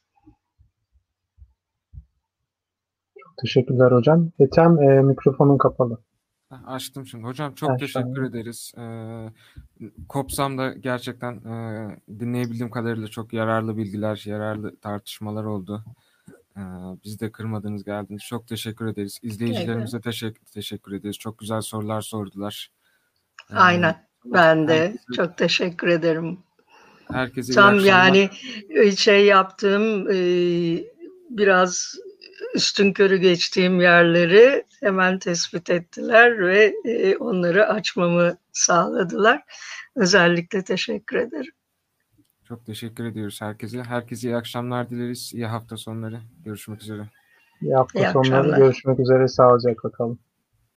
Teşekkürler hocam. Ethem, e, mikrofonun kapalı. Açtım şimdi. Hocam çok Ha, teşekkür tamam. ederiz. Ee, Kopsam da gerçekten e, dinleyebildiğim kadarıyla çok yararlı bilgiler, yararlı tartışmalar oldu. Ee, bizi de kırmadınız, geldiniz. Çok teşekkür ederiz. İzleyicilerimize teşekkür, teşekkür ederiz. Çok güzel sorular sordular. Ee, Aynen. Ben de herkese, çok teşekkür ederim. Herkese iyi Tam akşamlar. yani şey yaptığım biraz üstünkörü geçtiğim yerleri hemen tespit ettiler ve onları açmamı sağladılar. Özellikle teşekkür ederim. Çok teşekkür ediyoruz herkese. Herkese iyi akşamlar dileriz. İyi hafta sonları. Görüşmek üzere. İyi hafta İyi sonları. akşamlar. Görüşmek üzere. Sağlıcakla kalın.